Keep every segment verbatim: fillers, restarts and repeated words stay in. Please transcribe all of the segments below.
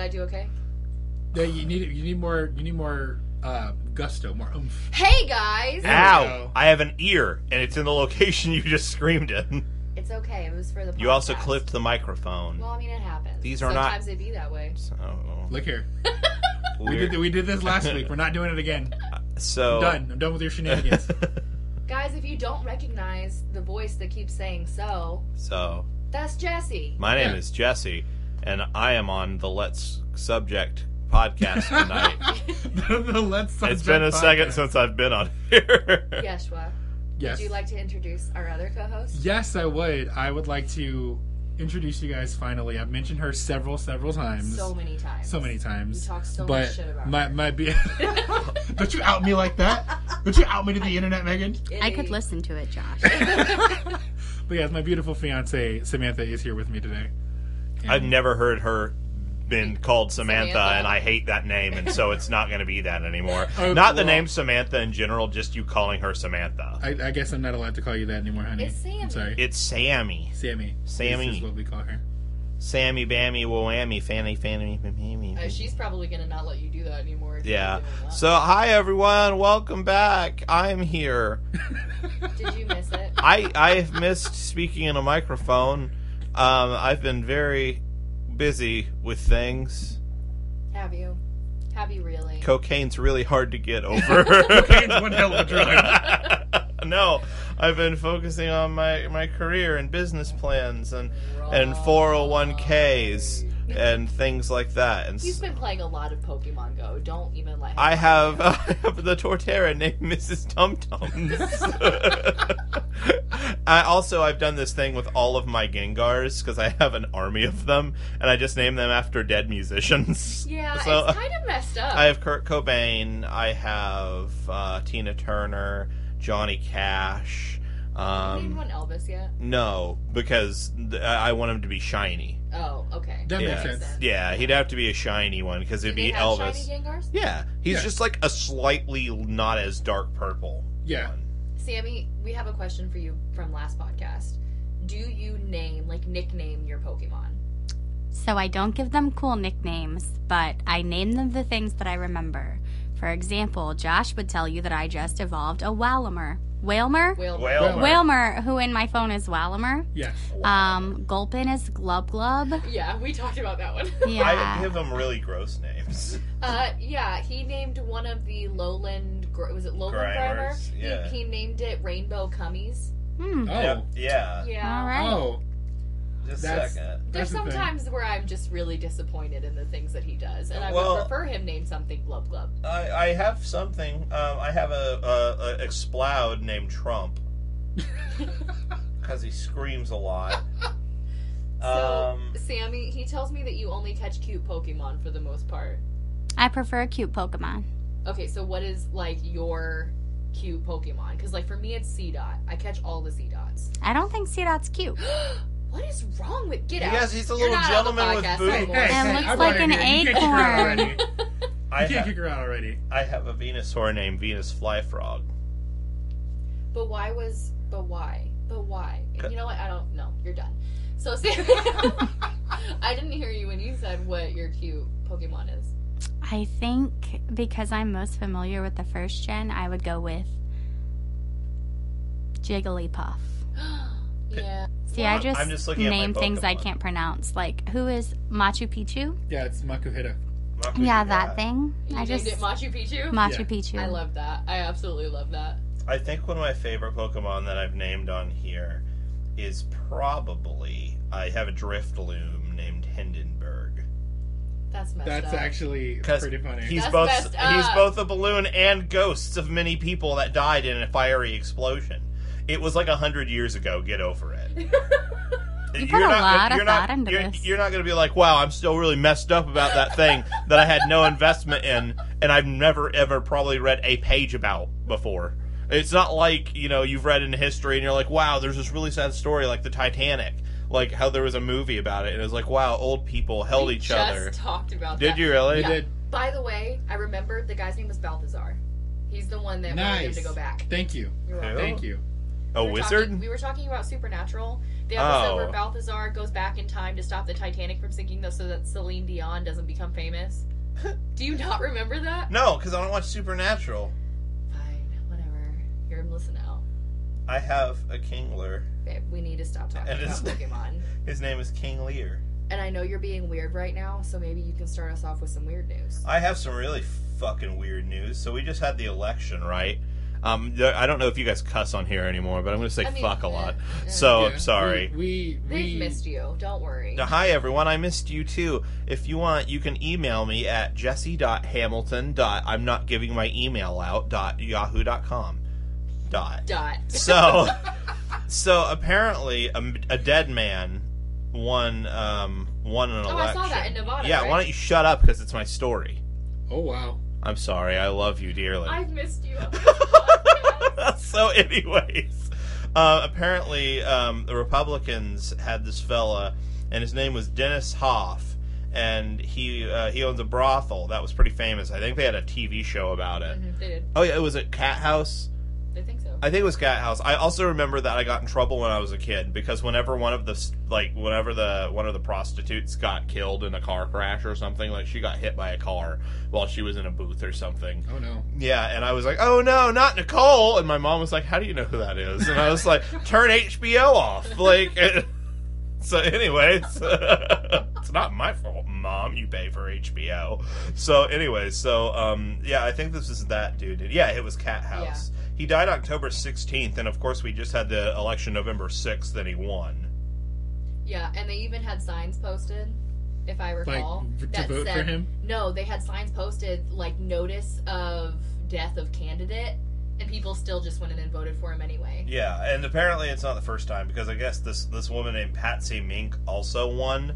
I do okay? Yeah, you need you need more you need more uh, gusto, more oomph. Hey guys! Ow! I have an ear, and it's in the location you just screamed in. It's okay. It was for the podcast. You also clipped the microphone. Well, I mean, it happens. These are Sometimes not... Sometimes they be that way. So... Look here. we did we did this last week. We're not doing it again. So... I'm done. I'm done with your shenanigans. Guys, if you don't recognize the voice that keeps saying so... So... That's Jesse. My name Yeah. is Jesse, and I am on the Let's Subject podcast tonight. the, the Let's Subject It's been a podcast. second since I've been on here. Yeshua. Yes. Would you like to introduce our other co-host? Yes, I would. I would like to introduce you guys finally. I've mentioned her several, several times. So many times. So many times. You talk so but much shit about my, her. my be- Don't you out me like that? Don't you out me to the internet, Megan? I could listen to it, Josh. But yes, my beautiful fiance, Samantha, is here with me today. And I've never heard her been called Samantha, Samantha. and I hate that name, and so it's not going to be that anymore. Oh, not the well. name Samantha in general, just you calling her Samantha. I, I guess I'm not allowed to call you that anymore, honey. It's Sammy. I'm sorry. It's Sammy. Sammy. Sammy. This is what we call her. Sammy, Bammy, Whammy, Fanny, Fanny, Mammy. Uh, she's probably going to not let you do that anymore. if Yeah. you're doing that. So, hi everyone, welcome back. I'm here. Did you miss it? I I've missed speaking in a microphone. Um, I've been very busy with things. Have you? Have you really? Cocaine's really hard to get over. Cocaine's one hell of a drug. No, I've been focusing on my, my career and business plans and and four oh one k's and things like that. And You've s- been playing a lot of Pokemon Go. Don't even let him I lie. have, I have the Torterra named Missus Tum Tums. I also I've done this thing with all of my Gengars because I have an army of them, and I just name them after dead musicians. Yeah, So, it's kind of messed up. I have Kurt Cobain. I have uh, Tina Turner, Johnny Cash. Have you named Um, one Elvis yet? no, because th- I I want him to be shiny. Oh, okay. That Yeah. makes sense. Yeah, he'd have to be a shiny one because it'd Do be they have Elvis. shiny Gengars? Yeah, he's Yeah. just like a slightly not as dark purple. Yeah. one. Sammy, we have a question for you from last podcast. Do you name, like, nickname your Pokemon? So I don't give them cool nicknames, but I name them the things that I remember. For example, Josh would tell you that I just evolved a Whalmer. Whalmer? Whale. Whalmer. Whalmer, who in my phone is Whalmer. Yes. Um, Gulpin is Glub Glub. Yeah, we talked about that one. Yeah. I give them really gross names. Uh, yeah, he named one of the lowland, gr- was it lowland Grimer? Grimers, yeah. He, he named it Rainbow Cummies. Hmm. Oh. Yep, yeah. Yeah. All right. Oh. Just a That's- second. There's That's the thing. sometimes where I'm just really disappointed in the things that he does, and I Well- would prefer him name something Glub Glub. I, I have something. Um, I have a, a, a Exploud named Trump because he screams a lot. So, Um, Sammy, he tells me that you only catch cute Pokemon for the most part. I prefer a cute Pokemon. Okay, so what is, like, your cute Pokemon? Because, like, for me, it's Seedot. I catch all the Seedots. I don't think Seedot's cute. What is wrong with... Get out. Yes, he's a You're little not on the gentleman with podcast boobs. anymore. Hey, It hey, looks I like brought an her here. You can't kick her out acorn. already. I, You can't ha- kick her out already. I have a Venusaur named Venus Flyfrog. But why was... But why? But why? And you know what? I don't know. You're done. So, Sammy... I didn't hear you when you said what your cute Pokemon is. I think because I'm most familiar with the first gen, I would go with Jigglypuff. Yeah. See, I just, I'm just looking at my name things I Pokemon. can't pronounce. Like, who is Machu Picchu? Yeah, it's Makuhita. Yeah, that thing. You I named just it Machu Picchu? Machu Yeah. Picchu. I love that. I absolutely love that. I think one of my favorite Pokemon that I've named on here is probably I have a Driftloom named Hindenburg. That's messed That's up. actually Because pretty funny. he's That's both messed he's up. both a balloon and ghosts of many people that died in a fiery explosion. It was like a hundred years ago. Get over it. You put a lot of you're thought not, into you're, this. You're not going to be like, wow, I'm still really messed up about that thing that I had no investment in, and I've never ever probably read a page about before. It's not like, you know, you've read in history and you're like, wow, there's this really sad story like the Titanic, like how there was a movie about it, and it was like, wow, old people held We each just other. talked about Did that. you really? Yeah. did. By the way, I remember the guy's name was Balthazar. He's the one that wanted him Nice. to go back. Thank you. You're Who? welcome. Thank you. A We were wizard? Talking, we were talking about Supernatural. The episode Oh. where Balthazar goes back in time to stop the Titanic from sinking, though, so that Celine Dion doesn't become famous. Do you not remember that? No, because I don't watch Supernatural. Fine, whatever. Hear him listen out. I have a Kingler. Babe, we need to stop talking And about his- Pokemon. His name is King Lear. And I know you're being weird right now, so maybe you can start us off with some weird news. I have some really fucking weird news. So we just had the election, right? Um, there- I don't know if you guys cuss on here anymore, but I'm going to say I mean, fuck a lot. eh, eh. So Yeah, I'm sorry. We, we, They've we missed you. Don't worry. Now, hi everyone, I missed you too. If you want, you can email me at jesse.hamilton. I'm not giving my email out. Dot yahoo dot com. Dot. Dot. So, so apparently, a, a dead man won um, won an Oh, I election. saw that in Nevada, Yeah, right? why don't you shut up because it's my story. Oh wow. I'm sorry, I love you dearly. I've missed you on this podcast. So, anyways, uh, apparently um, the Republicans had this fella, and his name was Dennis Hoff, and he uh, he owns a brothel that was pretty famous. I think they had a T V show about it. Mhm, they did. Oh yeah, it was at Cat House. They think so. I think it was Cat House. I also remember that I got in trouble when I was a kid because whenever one of the like whenever the one of the prostitutes got killed in a car crash or something, like she got hit by a car while she was in a booth or something. Oh no. Yeah, and I was like, "Oh no, not Nicole!" And my mom was like, "How do you know who that is?" And I was like, "Turn H B O off." Like, so anyways, it's not my fault, Mom. You pay for H B O. So anyways, so um, yeah, I think this is that dude. Yeah, it was Cat House. He died October sixteenth, and of course, we just had the election November sixth, and he won. Yeah, and they even had signs posted, if I recall. Like, to that vote said, for him? No, they had signs posted, like, notice of death of candidate, and people still just went in and voted for him anyway. Yeah, and apparently it's not the first time because I guess this this woman named Patsy Mink also won.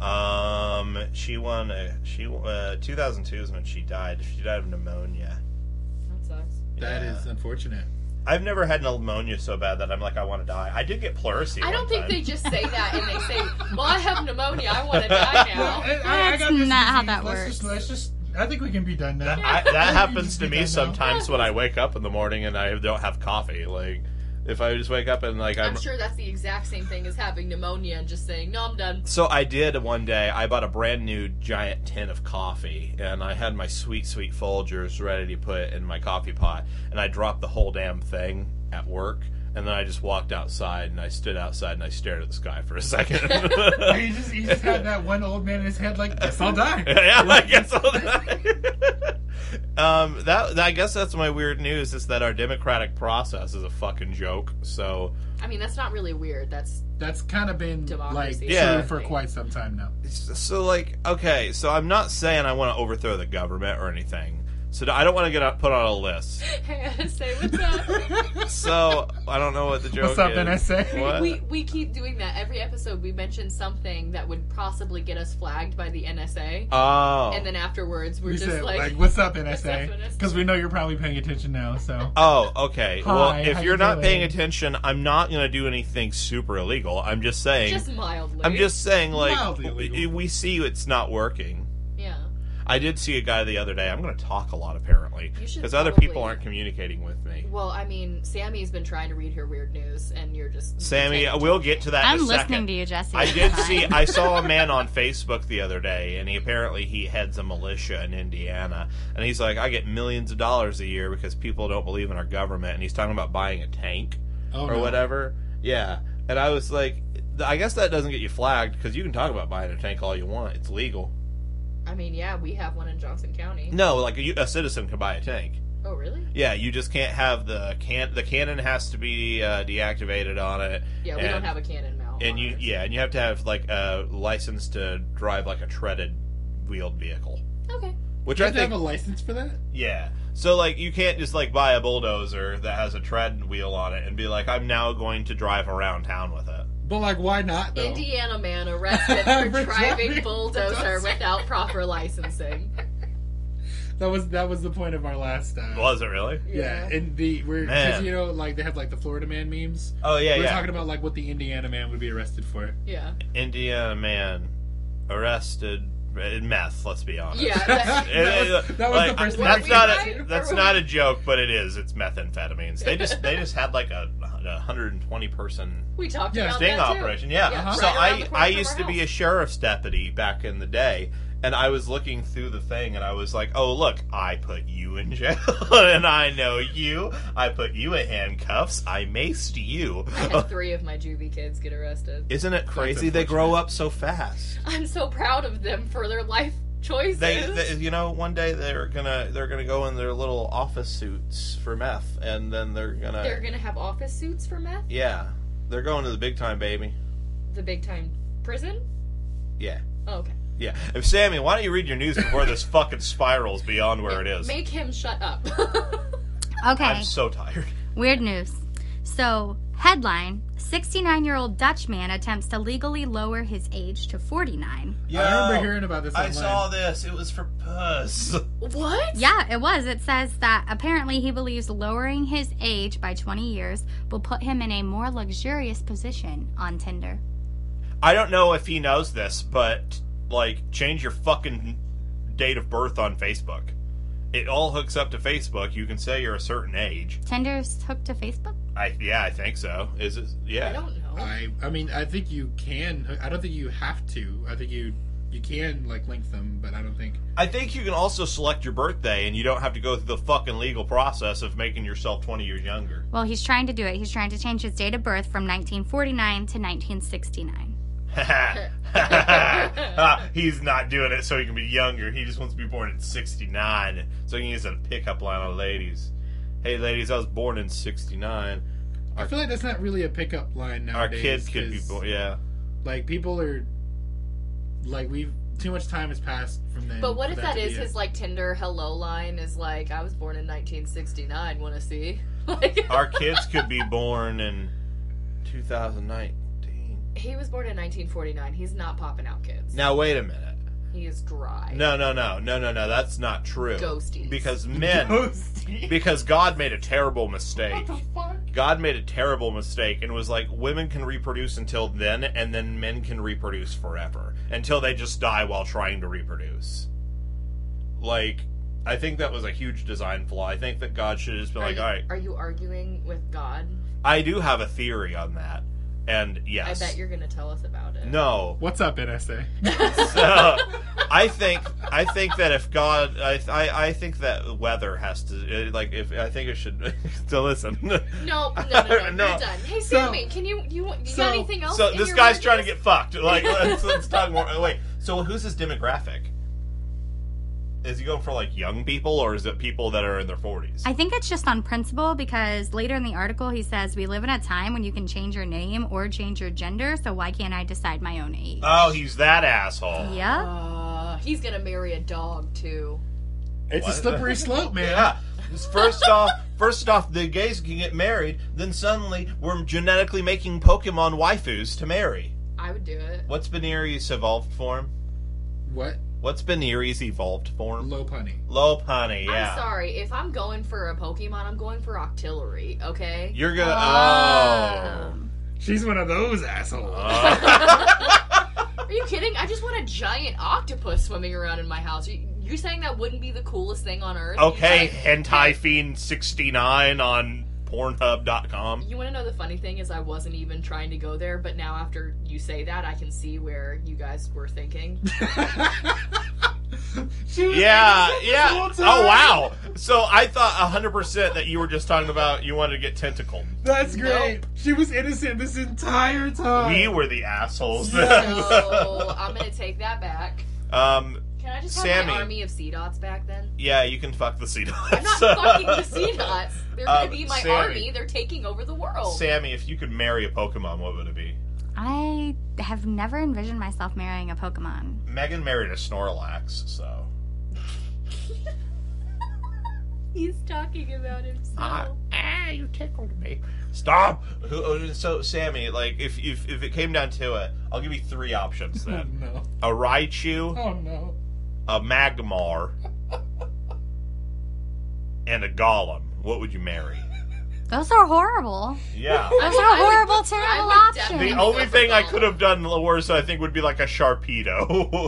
Um, she won. Uh, she uh, two thousand two is when she died. She died of pneumonia. That sucks. That Yeah. is unfortunate. I've never had pneumonia so bad that I'm like I want to die. I did get pleurisy. I don't one think time. they just say that and they say, well, I have pneumonia, I want to die now. That's not how that let's works. Just, let's just. I think we can be done now. That, I, I think that we happens just to be me done now. sometimes when I wake up in the morning and I don't have coffee. Like, if I just wake up and like I'm, I'm sure that's the exact same thing as having pneumonia and just saying, no, I'm done. So I did one day. I bought a brand new giant tin of coffee, and I had my sweet, sweet Folgers ready to put in my coffee pot, and I dropped the whole damn thing at work, and then I just walked outside, and I stood outside, and I stared at the sky for a second. He just, he just had that one old man in his head, like, guess I'll die. Yeah, I guess I'll die. um, that, I guess that's my weird news, is that our democratic process is a fucking joke, so... I mean, that's not really weird. That's That's kind of been, like, Democracy. Yeah. true for quite some time now. So, like, okay, so I'm not saying I want to overthrow the government or anything. So I don't want to get out, put on a list. say what's up. So I don't know what the joke What's up, is. N S A? What? We we keep doing that every episode. We mention something that would possibly get us flagged by the N S A, Oh. and then afterwards we're We just said, like, like, what's up, N S "What's A? up, N S A?" Because we know you're probably paying attention now, so. Oh, okay. Hi, well, if how you're you not doing? paying attention, I'm not going to do anything super illegal. I'm just saying. just mildly. I'm just saying, like, Mildly we, illegal. we see it's not working. yeah. I did see a guy the other day. I'm going to talk a lot, apparently, You should because other probably- people aren't communicating with me. Well, I mean, Sammy's been trying to read her weird news, and you're just Sammy, pretending we'll to- get to that I'm in a listening second. to you, Jesse. I It's did fine. see. I saw a man on Facebook the other day, and he apparently he heads a militia in Indiana, and he's like, "I get millions of dollars a year because people don't believe in our government," and he's talking about buying a tank Oh, or no. whatever. Yeah, and I was like, I guess that doesn't get you flagged because you can talk about buying a tank all you want. It's legal. I mean, yeah, we have one in Johnson County. No, like a, a citizen can buy a tank. Oh, really? Yeah, you just can't have the can. The cannon has to be uh, deactivated on it. Yeah, we and, don't have a cannon mount. And on you, ours. yeah, and you have to have like a license to drive like a treaded wheeled vehicle. Okay. Which You I have to think, have a license for that? yeah. So like, you can't just like buy a bulldozer that has a tread wheel on it and be like, I'm now going to drive around town with it. But, like, why not, though? Indiana man arrested for For driving driving bulldozer bulldozer. without proper licensing. That was that was the point of our last. Uh, Was it really? yeah, and the we're Man. because you know like they have like the Florida man memes. Oh yeah, we're yeah. talking about like what the Indiana man would be arrested for. Yeah. Indiana man arrested meth. Let's be honest. Yeah, that- It- that was- that was like, the first thing That's we not tried. a that's not a joke, but it is. It's methamphetamines. They just they just had like a, a hundred and twenty person We talked Yeah, about sting that too. operation. Yeah. Yeah, So right around I the corner I from used our to be a house. sheriff's deputy back in the day. And I was looking through the thing, and I was like, "Oh, look! I put you in jail, and I know you. I put you in handcuffs. I maced you." I had three of my juvie kids get arrested. Isn't it crazy? They grow unfortunate. up so fast. I'm so proud of them for their life choices. They, they, you know, one day they're gonna they're gonna go in their little office suits for meth, and then they're gonna They're gonna have office suits for meth? yeah, they're going to the big time, baby. The big time prison? Yeah. Oh, okay. Yeah. If Sammy, why don't you read your news before this fucking spirals beyond where it is? Make him shut up. Okay. I'm so tired. Weird news. So, headline: sixty-nine-year-old Dutch man attempts to legally lower his age to forty-nine. I remember hearing about this I online. saw this. It was for puss. What? Yeah, it was. It says that apparently he believes lowering his age by twenty years will put him in a more luxurious position on Tinder. I don't know if he knows this, but like, change your fucking date of birth on Facebook. It all hooks up to Facebook. You can say you're a certain age. Tinder's hooked to Facebook? I yeah, I think so. Is it? Yeah. I don't know. I I mean I think you can. I don't think you have to. I think you you can like link them, but I don't think. I think you can also select your birthday, and you don't have to go through the fucking legal process of making yourself twenty years younger. Well, he's trying to do it. He's trying to change his date of birth from nineteen forty-nine to nineteen sixty-nine. He's not doing it so he can be younger. He just wants to be born in sixty-nine, so he can use a pickup line on ladies. Hey, ladies, I was born in sixty-nine. I feel like that's not really a pickup line Our nowadays. kids could be 'cause, born. Yeah. Like people are like we've too much time has passed from then. But what for if that to is be a- his like Tinder hello line is like, I was born in nineteen sixty-nine, wanna see? Like, Our kids could be born in two thousand nineteen. he was born in nineteen forty-nine. He's not popping out kids. Now, wait a minute. He is dry. No, no, no, no, no, no. That's not true. Ghosties. Because men, Ghosty. because God made a terrible mistake. What the fuck? God made a terrible mistake and was like, women can reproduce until then, and then men can reproduce forever until they just die while trying to reproduce. Like, I think that was a huge design flaw. I think that God should have just been Are like, you, all right, are you arguing with God? I do have a theory on that, and yes, I bet you're gonna tell us about it. no. What's up, N S A? So, I think I think that if God, I, I I think that weather has to like if I think it should to listen. No, no, no, no, No. You're done. Hey, So- Sammy, can you you, you so- got anything else? So in this your guy's weird trying to news? get fucked. Like, let's, let's talk more. Wait, so who's his demographic? Is he going for like young people, or is it people that are in their forties? I think it's just on principle because later in the article he says, we live in a time when you can change your name or change your gender, so why can't I decide my own age? Oh, he's that asshole. Yeah. Uh, he's gonna marry a dog too. It's What? a slippery slope, man. Yeah. First off, first off, the gays can get married. Then suddenly, we're genetically making Pokemon waifus to marry. I would do it. What's Beneries evolved form? What? What's Beneries evolved form? Low punny. Lopunny, yeah. I'm sorry. If I'm going for a Pokemon, I'm going for Octillery. Okay. You're gonna. Oh. Oh. She's one of those assholes. Oh. Are you kidding? I just want a giant octopus swimming around in my house. You, you saying that wouldn't be the coolest thing on earth? Okay, You saying- Hentai Fiend sixty-nine on Pornhub dot com. You want to know the funny thing is I wasn't even trying to go there, but now after you say that, I can see where you guys were thinking. She was Yeah, innocent this yeah. whole time. Oh, wow. So I thought one hundred percent that you were just talking about you wanted to get tentacled. That's great. She was innocent this entire time. We were the assholes. So I'm gonna take that back. um, Can I just have Sammy. my army of sea dots back then? yeah, you can fuck the sea dots. I'm not fucking the sea dots. They're gonna Um, be my Sammy. army. They're taking over the world. Sammy, if you could marry a Pokemon, what would it be? I have never envisioned myself marrying a Pokemon. Megan married a Snorlax, so. He's talking about himself. Ah, ah, you tickled me. Stop. Who- oh, So, Sammy, like, if if if it came down to it, I'll give you three options Oh then: no. a Raichu, Oh no. a Magmar, and a Golem. What would you marry? Those are horrible. Yeah. I Those would- are I would- horrible, terrible I would options. definitely The go only for thing I Golem. could have done worse, I think, would be like a Sharpedo.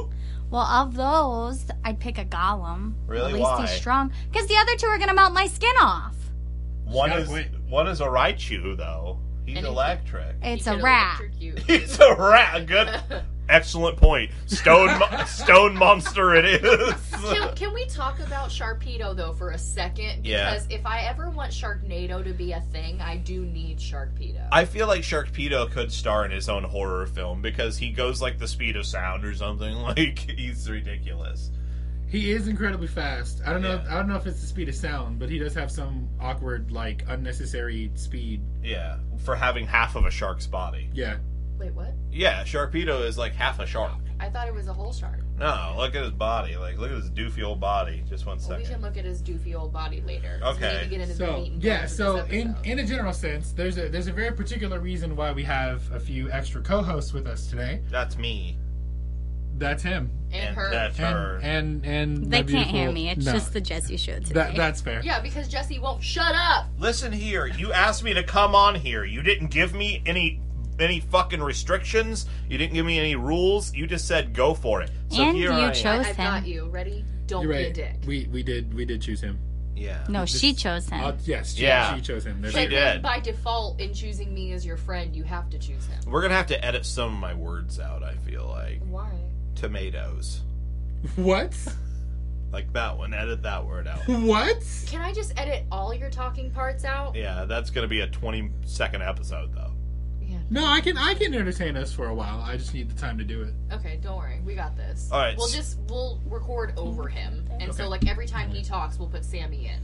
Well, of those, I'd pick a golem. Really? At least Why? he's strong. Because the other two are going to melt my skin off. One got a is point. one is a Raichu though. He's And he- electric. It's He a could rat. electrocute. He's a rat. Good. Excellent point. Stone mo- stone monster it is. Can, can we talk about Sharpedo though for a second? Yeah. Because if I ever want Sharknado to be a thing, I do need Sharpedo. I feel like Sharkpedo could star in his own horror film because he goes like the speed of sound or something. Like he's ridiculous. He is incredibly fast. I don't know. Yeah. If, I don't know if it's the speed of sound, but he does have some awkward, like unnecessary speed. Yeah, for having half of a shark's body. Yeah. Wait, what? Yeah, Sharpedo is like half a shark. I thought it was a whole shark. No, look at his body. Like, look at his doofy old body. Just one Well, we second. can look at his doofy old body later. 'cause Okay. We need to get into the So meat and yeah. bones of So this in episode. in a general sense, there's a there's a very particular reason why we have a few extra co-hosts with us today. That's me. That's him. and her. That's her. And and and They my can't hear beautiful- me. It's no, just the Jesse show today. that that's fair. Yeah, because Jesse won't shut up. Listen here. You asked me to come on here. You didn't give me any any fucking restrictions. You didn't give me any rules. You just said go for it. So And here you I am. chose- I, I've him. got you. Ready? Don't You're be a right. dick. We we did we did choose him. Yeah. No, This- she chose him. Uh, yes. She, Yeah. She chose him. There's She But did. then by default, in choosing me as your friend, you have to choose him. We're gonna have to edit some of my words out. I feel like Why? tomatoes, What? like that one. Edit that word out. What? Can I just edit all your talking parts out? Yeah, that's gonna be a twenty second episode though. Yeah. No, I can I can entertain us for a while. I just need the time to do it. Okay, don't worry. We got this. All right. We'll just we'll record over him, and so Okay. like every time he talks, we'll put Sammy in.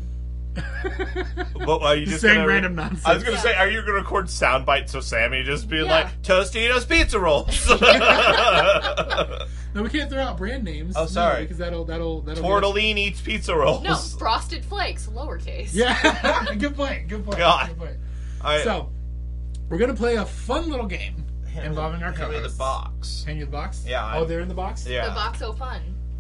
But are you just saying gonna random nonsense. I was gonna Yeah. say, are you gonna record sound bites of Sammy just being Yeah. like Tostitos pizza rolls? No, we can't throw out brand names. Oh, No, sorry. because that'll that'll that'll. get us- Tortellini eats pizza rolls. No, Frosted Flakes, lowercase. Yeah. Good point. Good point. God. Good point. I, So, we're gonna play a fun little game hand involving me- our hand me co-hosts. the box. Hand you the box. Yeah, Oh, I'm- they're in the box. Yeah. The box o fun.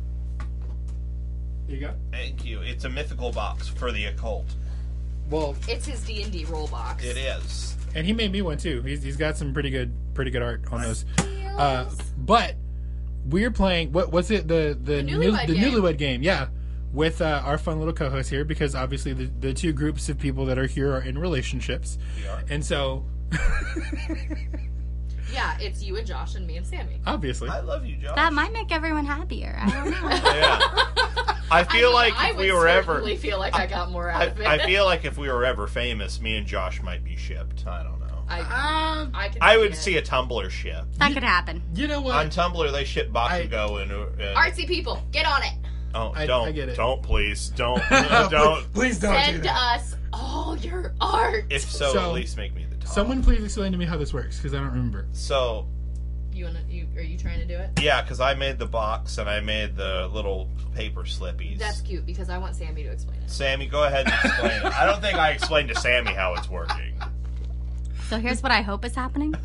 Here you go. Thank you. It's a mythical box for the occult. Well, It's his D and D roll box. It is. and he made me one too. He's he's got some pretty good pretty good art on those. Uh, but we're playing what was it the the The new, Newlywed the Game. newlywed game? Yeah, with uh, our fun little co-host here because obviously the the two groups of people that are here are in relationships, We are. and so Yeah, it's you and Josh and me and Sammy. obviously I love you, Josh. That might make everyone happier. I don't know. Yeah. I feel mean, like I if would we were ever, certainly feel like I got more out I, of it. I feel like if we were ever famous, me and Josh might be shipped. I don't know. I, uh, I, could I would it. see a Tumblr ship. That could happen. you know what? On Tumblr, they ship Bakugo and, and Artsy people, get on it. oh, I- don't, I get it. don't, please, don't, don't. Please don't do Send that. us all your art. If so, So, at least make me the top. Someone please explain to me how this works because I don't remember. So You wanna? You are you trying to do it? yeah, because I made the box and I made the little paper slippies. That's cute because I want Sammy to explain it. Sammy, go ahead and explain it. I don't think I explained to Sammy how it's working. So here's what I hope is happening.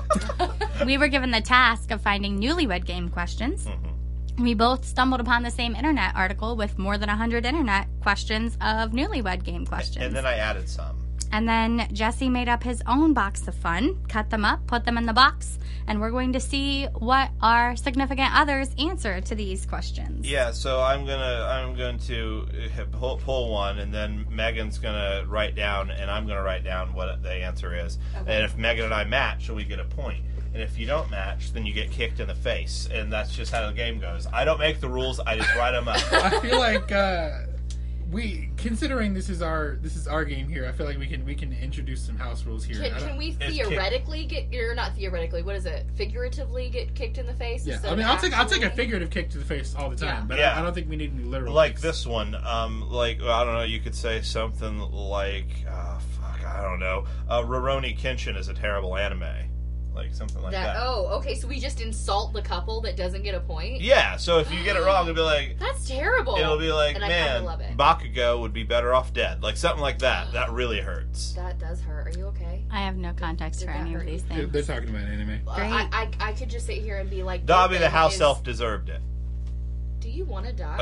We were given the task of finding newlywed game questions. Mhm. We both stumbled upon the same internet article with more than one hundred internet questions of newlywed game questions. And then I added some. And then Jesse made up his own box of fun, cut them up, put them in the box, and we're going to see what our significant others answer to these questions. Yeah, so I'm gonna I'm going to uh, pull, pull one, and then Megan's gonna write down, and I'm gonna write down what the answer is. Okay. And if Megan and I match, we get a point. And if you don't match, then you get kicked in the face, and that's just how the game goes. I don't make the rules; I just write them up. I feel like uh, we, considering this is our this is our game here, I feel like we can we can introduce some house rules here. Can, I don't- can we kick- theoretically get, or not theoretically? What is it? Figuratively get kicked in the face? Yeah, instead I of mean, I'll take I'll take a actually? figurative kick to the face all the time, Yeah. but Yeah. I, I don't think we need any literal. Like kicks. this one, um, like I don't know, you could say something like, oh, fuck, I don't know, uh, Rurouni Kenshin is a terrible anime, like something like that. That, oh, okay. So we just insult the couple that doesn't get a point. Yeah, so if you get it wrong, it'll be like, That's terrible. it'll be like, and I man, kinda love it. Bakugo would be better off dead, like something like that. That really hurts. That does hurt. Are you okay? I have no context Did for that any of hurt these They're, things. they're talking about anime. Well, Great. I, I I could just sit here and be like, Dobby the Ethan house is- elf deserved it. Do you want to die?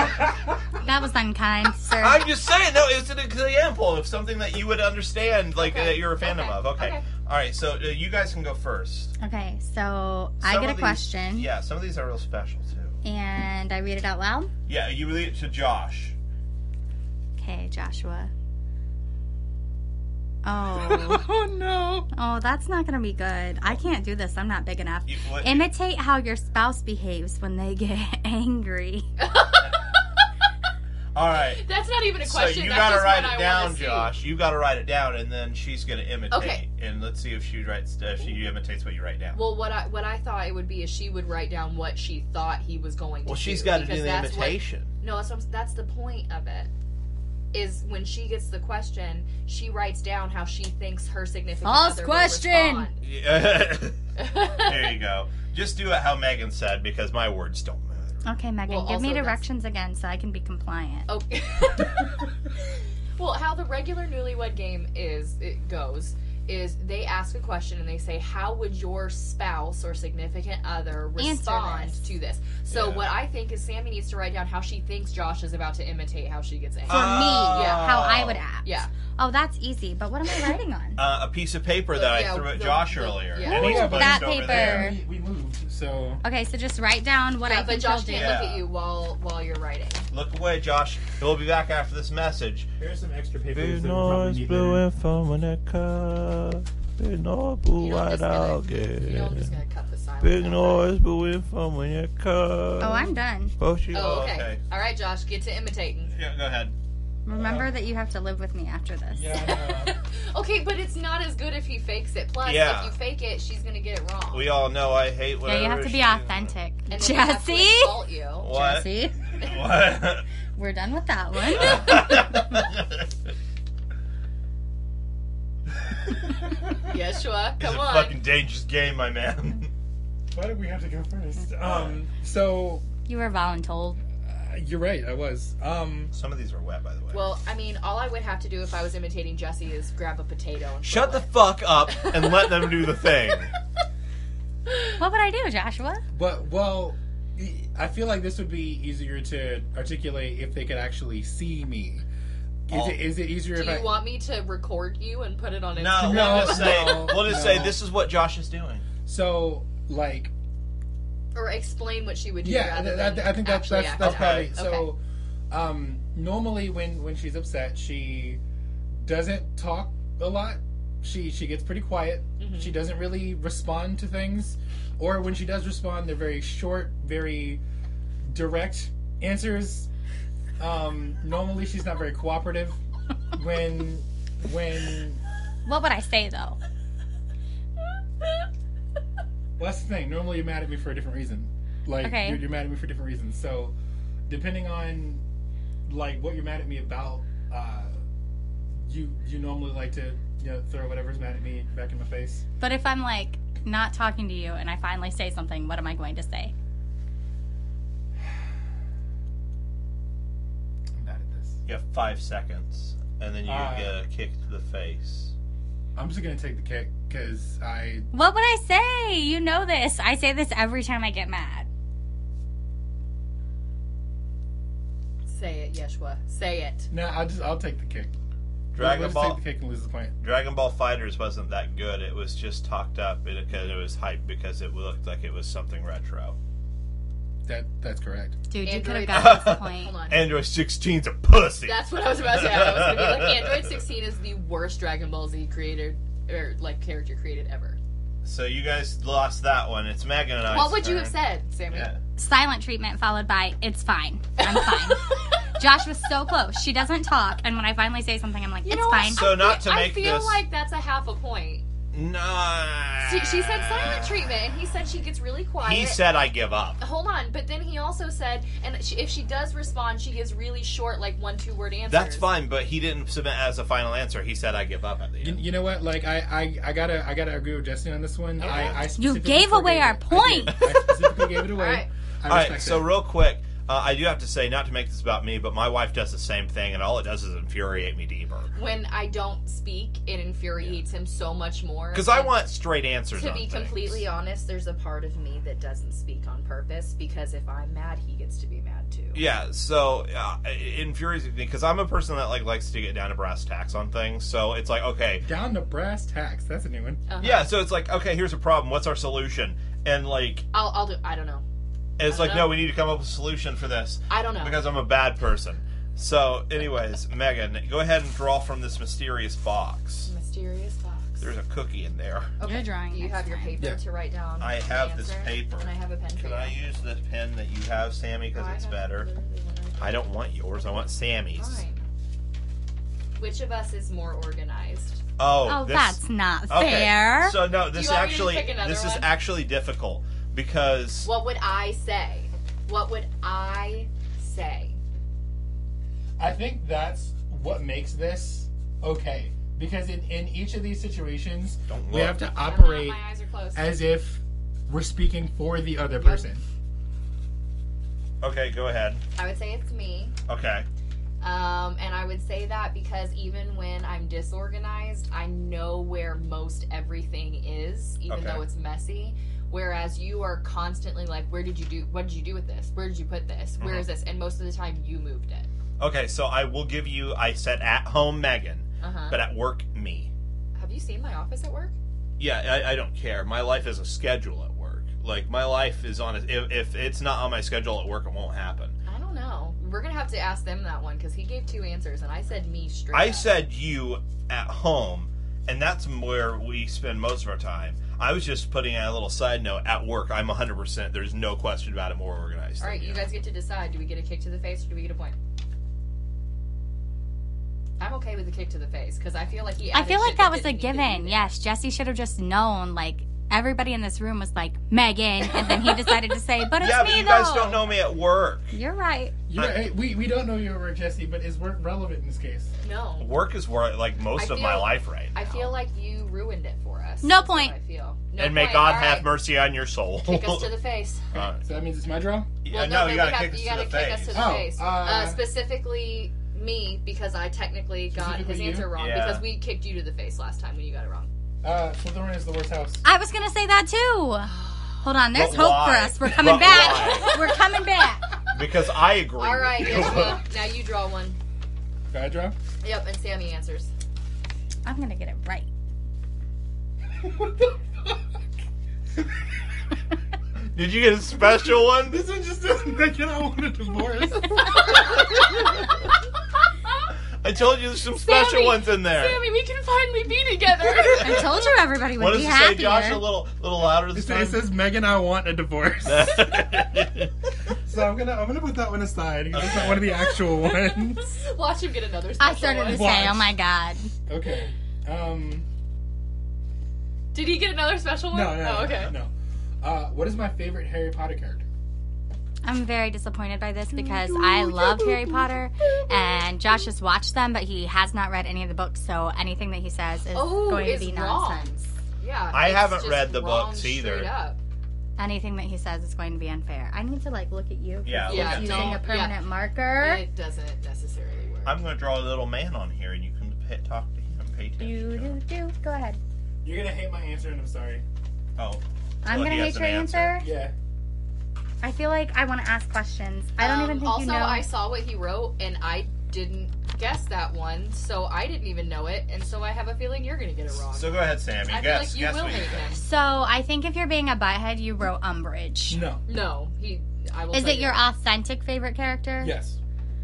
That was unkind, sir. I'm just saying, no, it's an example of something that you would understand, like Okay. that you're a fan Okay. of. Okay. Okay. All right, so uh, you guys can go first. Okay, so I Some get a of these- question. Yeah, some of these are real special too. And I read it out loud? Yeah, you read it to Josh. Okay, Joshua. Oh. Oh no. Oh, that's not going to be good. I can't do this. I'm not big enough. You, what, Imitate how your spouse behaves when they get angry. all right. That's not even a So question. you That's gotta just write what it I down, wanna see. Josh. You gotta write it down, and then she's gonna imitate. Okay. And let's see if she writes. If she imitates what you write down. Well, what I what I thought it would be is she would write down what she thought he was going to Well, do. she's got to do because the that's what- imitation. no, that's what I'm, that's the point of it. Is when she gets the question, she writes down how she thinks her significant False other question. will Yeah. respond. There you go. Just do it how Megan said, because my words don't matter. Okay, Megan, Well, give also me that's- directions again so I can be compliant. Okay. Well, how the regular Newlywed Game is it goes is they ask a question and they say, "How would your spouse or significant other respond this. to this?" So Yeah. what I think is Sammy needs to write down how she thinks Josh is about to imitate how she gets angry. For me, yeah, how I would act. Yeah. Oh, that's easy. But what am I writing on? Uh, a piece of paper that Yeah, I threw at the- Josh the- earlier. yeah. And he's Ooh, put that it over paper. there. We, we moved, so Okay, so just write down what Yeah, I but think Josh you'll can't do. Yeah. look at you while while you're writing. Look away, Josh. We'll be back after this message. here's some extra papers. Big that we probably noise need blue later. and foam in that car. Big noise blue You know, I'm white just gonna, out you know, I'm just again. gonna cut the silence. Big out. noise blue and foam in your car. Oh, I'm done. Oh, she- Oh, oh, okay. okay. All right, Josh, get to imitating. Yeah, go ahead. Remember that you have to live with me after this. Yeah. no. Okay, but it's not as good if he fakes it. Plus, Yeah. if you fake it, she's gonna get it wrong. We all know I hate Yeah, whatever. you have to be she- authentic. and then we have to Jesse? insult you. What? Jesse? What? We're done with that one. Yeshua, It's come a on. fucking dangerous game, my man. Why did we have to go first? Um. So You were voluntold. uh, you're right. I was. Um. Some of these are wet, by the way. Well, I mean, all I would have to do if I was imitating Jesse is grab a potato and Shut the throw fuck up and let them do the thing. What would I do, Joshua? But well, I feel like this would be easier to articulate if they could actually see me. Is Oh. it is it easier Do if you I? want me to record you and put it on No, Instagram? No, we'll just say no, we'll just no. say this is what Josh is doing. So like, Or explain what she would do. yeah, rather th- I, than I think that's actually that's act that's it probably out. so. Um, normally when when she's upset, she doesn't talk a lot. She she gets pretty quiet. Mhm. She doesn't really respond to things, or when she does respond, they're very short, very direct answers. Um, normally, she's not very cooperative. When when What would I say, though? well, that's the thing. Normally, you're mad at me for a different reason. Like Okay. you're, you're mad at me for different reasons. So, depending on like what you're mad at me about, uh, you you normally like to you know throw whatever's mad at me back in my face. But if I'm, like, not talking to you and I finally say something, what am I going to say? I'm bad at this. You have five seconds, and then you Uh, get a kick to the face. I'm just gonna take the kick because I What would I say? You know this. I say this every time I get mad. Say it, Yeshua. Say it. no. I'll just I'll take the kick. Dragon we'll just Ball take the kick and lose the point. Dragon Ball Fighters wasn't that good. It was just talked up because it was hyped because it looked like it was something retro. That that's correct. Dude, you could Android- have gotten this Hold point. on. Android sixteen's a pussy. That's what I was about to say. I was going to be like, Android sixteen is the worst Dragon Ball Z created, or like character created ever. So you guys lost that one. It's Megan and I. What would you have said, Sammy? Yeah. Silent treatment followed by, it's fine. I'm fine. Josh was so close. She doesn't talk, and when I finally say something, I'm like, You it's know what? fine. So I not feel, to make I feel this- like that's a half a point. No. She, she said silent treatment, and he said she gets really quiet. He said I give up. Hold on, but then he also said, and she, if she does respond, she gives really short, like one, two word answers. That's fine, but he didn't submit as a final answer. He said I give up at the You, end. you know what? Like I, I, I gotta I gotta agree with Jesse on this one. Okay. I, I You specifically gave away forgave our it. I point. did. I specifically gave it away. All right. I All right, respect so it. real quick, uh, I do have to say, not to make this about me, but my wife does the same thing, and all it does is infuriate me deeper. When I don't speak, it infuriates him so much more. Because I And want straight answers To on be things. completely honest, there's a part of me that doesn't speak on purpose because if I'm mad, he gets to be mad too. Yeah, so uh, it infuriates me because I'm a person that like likes to get down to brass tacks on things. So it's like, okay, Down to brass tacks. That's a new one. Uh-huh. yeah. So it's like, okay, here's a problem. What's our solution? And like, I'll, I'll do. I don't know. And it's I don't like, know. no, we need to come up with a solution for this. I don't know. Because I'm a bad person. So, anyways, Megan, go ahead and draw from this mysterious box. Mysterious box. There's a cookie in there. Okay. You're drawing Do you next have your time. paper Yeah. to write down? I the have this answer? paper. And I have a pen for Can you. I use this pen that you have, Sammy, because Oh, I it's have better? literally one right I don't want yours. I want Sammy's. Fine. Which of us is more organized? Oh, Oh, this, that's not okay. fair. So no, this you want me to actually pick another this is one? actually difficult because What would I say? What would I say? I think that's what makes this okay. Because in, in each of these situations, Don't we look. have to I'm not- operate my eyes are closed. as if we're speaking for the other person. Okay, go ahead. I would say it's me. Okay. Um, and I would say that because even when I'm disorganized, I know where most everything is, even Okay. though it's messy. Whereas you are constantly like, where did you do, what did you do with this? Where did you put this? Where Mhm. is this? And most of the time you moved it. Okay, so I will give you. I said at home, Megan, Uh-huh. but at work, me. Have you seen my office at work? Yeah, I, I don't care. My life is a schedule at work. Like my life is on. A, if, if it's not on my schedule at work, it won't happen. I don't know. We're going to have to ask them that one because he gave two answers and I said me straight I up. said you at home, and that's where we spend most of our time. I was just putting a little side note. At work, I'm one hundred percent. There's no question about it. More organized. All right, than you guys get to decide. Do we get a kick to the face or do we get a point? I'm okay with the kick to the face because I feel like he. I added feel like shit that was a didn't need to be given. there. Yes, Jesse should have just known. Like everybody in this room was like Megan, and then he decided to say, "But it's Yeah, me but you though." guys don't know me at work. You're right. You're, I- hey, we, we don't know your work, Jesse, but is work relevant in this case? No, Work is where like most I of my feel- life right now. I feel like you ruined it for us. No That's what point. I feel. No and may point. God All have right. mercy on your soul. Kick us to the face. Uh, So that means it's my draw? yeah, Well, no, no, you but gotta we have- kick us you to gotta the kick face. us to the Oh, face. uh, Uh, specifically me because I technically got his Specifically you? answer wrong Yeah. because we kicked you to the face last time when you got it wrong. Uh, Slytherin is the worst house. I was gonna say that too. Hold on, there's But hope why? for us. We're coming But back. why? We're coming back. Because I agree. All right, with you. Yeshua, now you draw one. Can I draw? Yep, and Sammy answers. I'm gonna get it right. What the fuck? Did you get a special one? This one just doesn't make it. I want a divorce. I told you there's some special Sammy, ones in there. Sammy, we can finally be together. I told you everybody would What be does it say, happier. Josh? A little, little louder It this says, time. it says, Megan, I want a divorce. So I'm gonna I'm gonna put that one aside because it's not one of the actual ones. Watch him get another special I started one. to Watch. say, "Oh my god." Okay. Um. Did he get another special one? No, no, Oh, okay. no. Uh, what is my favorite Harry Potter character? I'm very disappointed by this because I love Harry Potter and Josh has watched them, but he has not read any of the books, so anything that he says is Oh, going to it's be wrong. nonsense. Yeah. I it's haven't just read the wrong books either. straight up. Anything that he says is going to be unfair. I need to like look at you. 'cause Yeah, he's look at using me. a permanent marker. It doesn't necessarily work. I'm going to draw a little man on here, and you can pay, talk to him, pay Do attention to do him. do. Go ahead. You're gonna hate my answer, and I'm sorry. Oh, I'm Well, gonna he has hate your an answer. answer. Yeah. I feel like I want to ask questions. I don't Um, even think also, you know. I saw what he wrote, and I didn't guess that one, so I didn't even know it, and so I have a feeling you're going to get it wrong. so go ahead, Sammy. I feel guess, like you guess will what hate you him. think. So I think if you're being a butthead, you wrote Umbridge. No. No, he. I will. Is tell it you your that. authentic favorite character? Yes.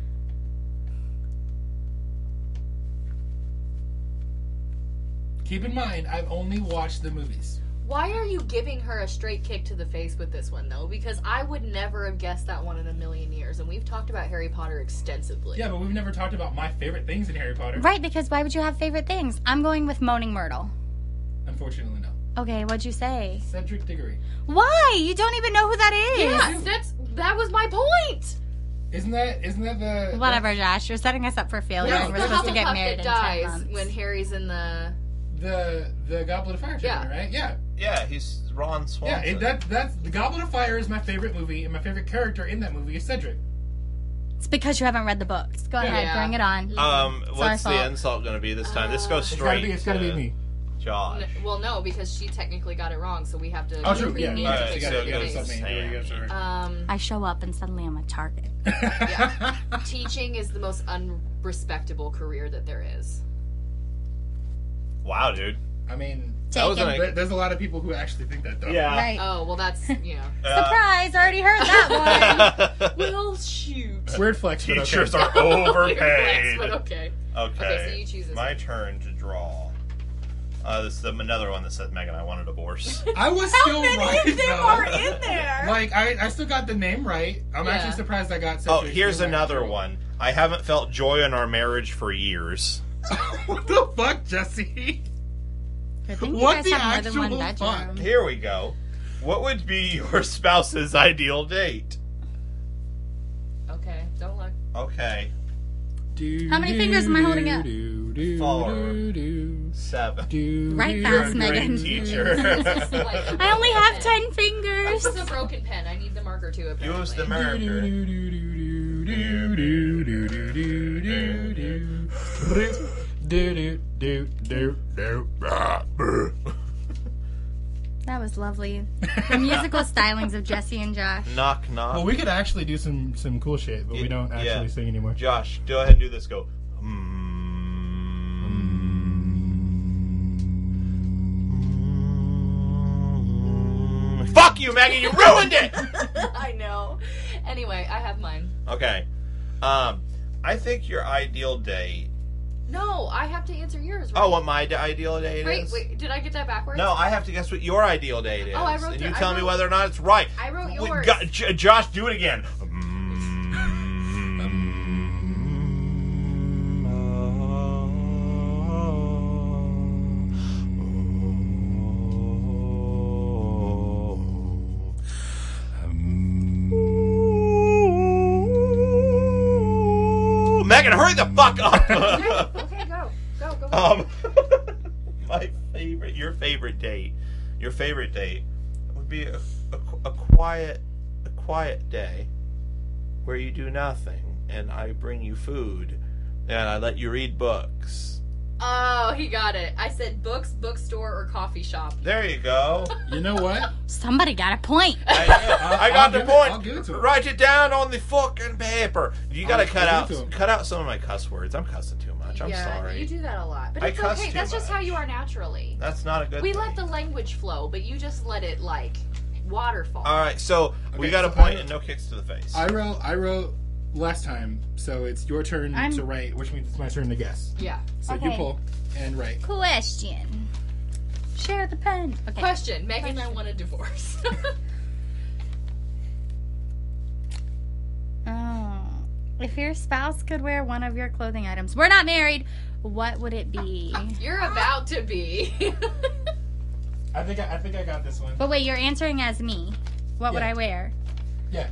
Keep in mind, I've only watched the movies. Why are you giving her a straight kick to the face with this one, though? Because I would never have guessed that one in a million years, and we've talked about Harry Potter extensively. Yeah, but we've never talked about my favorite things in Harry Potter. Right, because why would you have favorite things? I'm going with Moaning Myrtle. Unfortunately, no. Okay, what'd you say? Cedric Diggory. Why? You don't even know who that is. Yes, that's that was my point. Isn't that isn't that the Whatever, Josh. You're setting us up for failure. Yeah, We're the supposed to get Hufflepuff married that in ten dies months. when Harry's in the. the the Goblet of Fire Yeah. chapter, right? Yeah. Yeah, he's Ron Yeah, Swanson. it, that that's the Goblet of Fire is my favorite movie, and my favorite character in that movie is Cedric. It's because you haven't read the books. Go Yeah. ahead, Yeah. bring it on. Um, It's what's our the fault. insult going to be this time? this Uh, goes It's straight gotta be. It's gotta to be me. Josh. N- well, no, because she technically got it wrong, so we have to. Oh, true. we Yeah. need yeah, to Alright, fix you so gotta, it you gotta goes stop to me. You gotta Sam. start. Um, I show up and suddenly I'm a target. teaching is the most unrespectable career that there is. Wow, dude. I mean, That was taken. an- There- There's a lot of people who actually think that, though. Yeah. Right. Oh, well, that's, you know. Uh, Surprise! Already heard that one. Well, shoot. Weird flex, but okay. Teachers are Weird overpaid. flex, but okay. Okay. Okay, so you choose this My one. turn to draw. Uh, this is another one that says, Megan, I want a divorce. I was How still many right, of them though. are in there? Like, I, I still got the name right. I'm Yeah. actually surprised I got Oh, such a here's huge another amount. one. I haven't felt joy in our marriage for years. What the fuck, Jesse? I think you What guys the have more than one actual fuck? bedroom. Here we go. What would be your spouse's ideal date? Okay, don't look. Okay. How many fingers am I holding up? Four. Seven. Right You're fast, a great Megan. teacher. Like, I only have pen. ten fingers. This is a broken pen. I need the marker too, apparently. Use the marker. That was lovely. The musical stylings of Jesse and Josh. Knock, knock. Well, we could actually do some some cool shit, but we don't actually Yeah. sing anymore. Josh, go ahead and do this. Go. Mm. Fuck you, Maggie! You ruined it. I know. Anyway, I have mine. Okay. Um, I think your ideal date. No, I have to answer yours, right? Oh, what my d- ideal date Wait, is? wait, did I get that backwards? No, I have to guess what your ideal date is. Oh, I wrote and your- you I tell me wrote- whether or not it's right. I wrote We yours. got- J- Josh, do it again. Megan, hurry the fuck up! Okay, go. Go, go, go. Um, my favorite, your favorite date, your favorite date would be a, a, a quiet, a quiet day where you do nothing, and I bring you food, and I let you read books. Oh, he got it. I said books, bookstore, or coffee shop. There you go. You know what? Somebody got a point. I, I'll- I got I'll the give it- point. I'll give it to him. Write it down on the fucking paper. You gotta I'll- cut I'll out, give it to him. cut out some of my cuss words. I'm cussing too much. I'm yeah, sorry. you do that a lot. But I it's cuss okay. too That's just much. how you are naturally. That's not a good We thing. let the language flow, but you just let it, like, waterfall. All right, so we Okay, got a so point I- and no kicks to the face. I wrote I wrote last time, so it's your turn I'm- to write, which means it's my turn to guess. Yeah. So you Okay. pull and write. Question. Share the pen. Okay. Question. Megan and I want a divorce. Oh. If your spouse could wear one of your clothing items, we're not married, what would it be? You're about to be. I think I, I think I got this one. But wait, you're answering as me. What would Yeah. I wear? Yeah.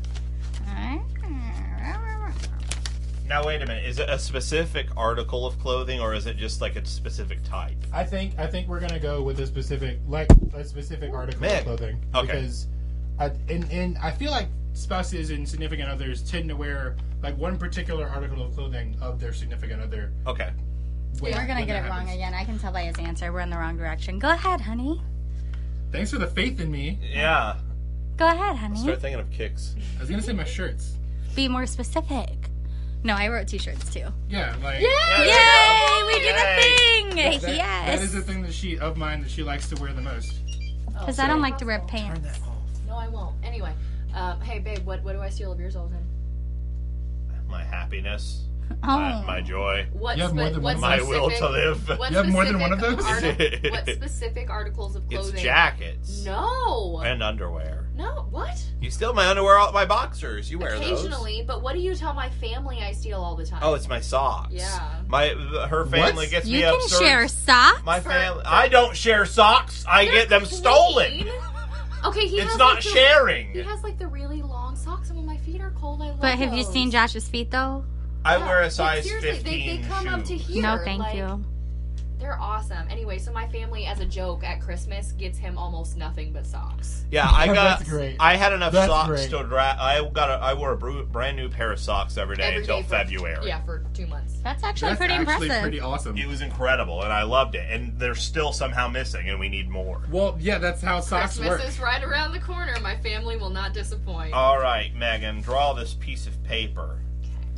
Now wait a minute. Is it a specific article of clothing, or is it just like a specific type? I think I think we're gonna go with a specific like a specific article Man. of clothing Okay. because, I, and and I feel like spouses and significant others tend to wear like one particular article of clothing of their significant other. Okay. when- We're gonna when get that it wrong happens. again. I can tell by his answer. We're in the wrong direction. Go ahead, honey. Thanks for the faith in me. Yeah. Go ahead, honey. Start thinking of kicks. I was gonna say my shirts. Be more specific. No, I wrote t-shirts too. Yeah, like Yay! We did Yay. a thing! that, that- yes. that is the thing that she of mine that she likes to wear the most. Because Oh, I don't so- like to wear Turn pants. Turn that off. No, I won't. Anyway, um, hey, babe, what, what do I steal of yours all the time? My happiness. Oh. My, my joy. What You have more than what one My of will to live. What You have more than one of specific those? arti- what specific articles of It's clothing? jackets. No. And underwear. No. What? You steal my underwear, all my boxers. You wear those. Occasionally, but what do you tell my family I steal all the time? Oh, it's my socks. Yeah. My her family What? gets You me can absurd. share socks? My For- family. I don't share socks. I They're get them clean. stolen. Okay, he It's has not like the- sharing. He has like the really long socks, and when my feet are cold, I love But have you those. seen Josh's feet though? I Yeah, wear a but size seriously, fifteen they, they come shoe. up to here. No, thank like, you. They're awesome. Anyway, so my family, as a joke at Christmas, gets him almost nothing but socks. Yeah, I Oh, got. that's great. I had enough That's socks great. to dra- I got. A, I wore a bru- brand new pair of socks every day Every until day for- February. Yeah, for two months. That's actually That's pretty actually impressive. pretty awesome. It was incredible, and I loved it. And they're still somehow missing, and we need more. Well, yeah, that's how socks Christmas work. is right around the corner. My family will not disappoint. All right, Megan, draw this piece of paper.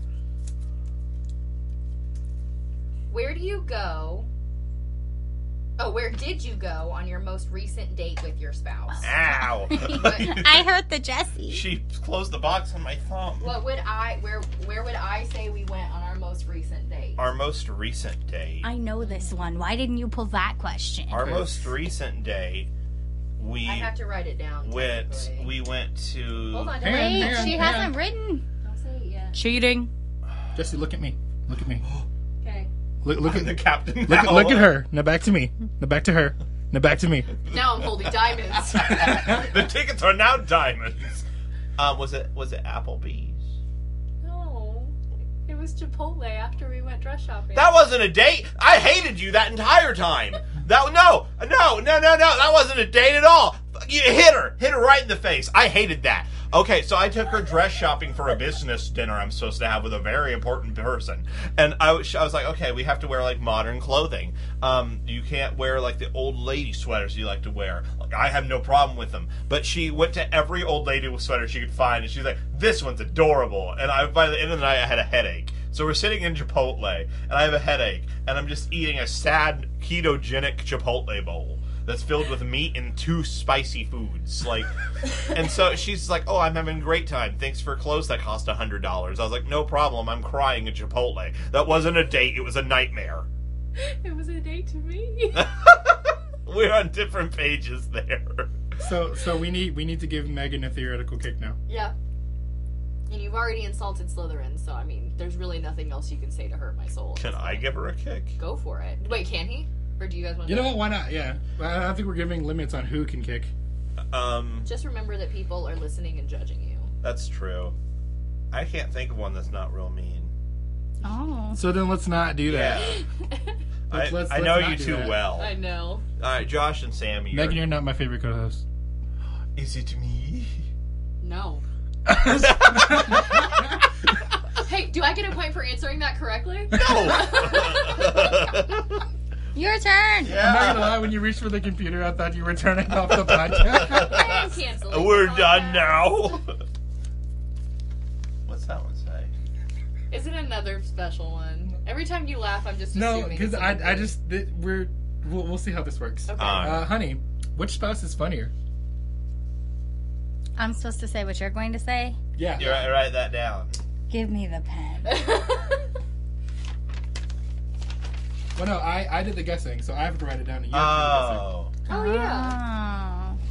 Where do you go Oh, where did you go on your most recent date with your spouse? Ow! I hurt the Jessie. She closed the box on my thumb. What would I? Where Where would I say we went on our most recent date? Our most recent date. I know this one. Why didn't you pull that question? Our most recent date. We I have to write it down. went. technically. We went to. Hold on, don't, Hang on, Wait, hang on, she hang hasn't on. written. don't say it yet. Cheating. Jesse, look at me. Look at me. Okay. Look, look I'm at the captain. look, now. look at her. Now back to me. Now back to her. Now back to me. Now I'm holding diamonds. The tickets are now diamonds. Um, was it was it Applebee's? No, it was Chipotle after we went dress shopping. That wasn't a date. I hated you that entire time. That no, no, no, no, no. That wasn't a date at all. You hit her, hit her right in the face. I hated that. Okay, so I took her dress shopping for a business dinner I'm supposed to have with a very important person, and I was, I was like, okay, we have to wear like modern clothing. Um, you can't wear like the old lady sweaters you like to wear. Like, I have no problem with them, but she went to every old lady sweater she could find, and she's like, this one's adorable. And I, by the end of the night, I had a headache. So we're sitting in Chipotle, and I have a headache, and I'm just eating a sad ketogenic Chipotle bowl that's filled with meat and two spicy foods. Like, and so she's like, oh, I'm having a great time. Thanks for clothes that cost one hundred dollars. I was like, no problem. I'm crying at Chipotle. That wasn't a date. It was a nightmare. It was a date to me. We're on different pages there. So so we need we need to give Megan a theoretical kick now. Yeah. And you've already insulted Slytherin, so I mean, there's really nothing else you can say to hurt my soul. Can I give her a kick? Go for it. Wait, can he? Or do you guys want to? You know what? Why not? Yeah. I don't think we're giving limits on who can kick. Um, Just remember that people are listening and judging you. that's true. I can't think of one that's not real mean. Oh. So then let's not do that. Yeah. I, Let's- let's- I let's know not you do too that. well. I know. All right, Josh and Sam. You're, Megan, you're not my favorite co-host. Is it me? No. Hey, do I get a point for answering that correctly? No. Your turn. I'm not gonna lie, when you reached for the computer, I thought you were turning off the podcast. I am canceling. We're the done podcast. now. What's that one say? Is it another special one? Every time you laugh, I'm just No, assuming. because it's I, something I good. just th- we're we'll, we'll see how this works. Okay. Uh, Uh, honey, which spouse is funnier? I'm supposed to say what you're going to say? Yeah. You write, write that down. Give me the pen. Well, no, I, I did the guessing, so I have to write it down. And you have to Oh. Oh yeah. Oh.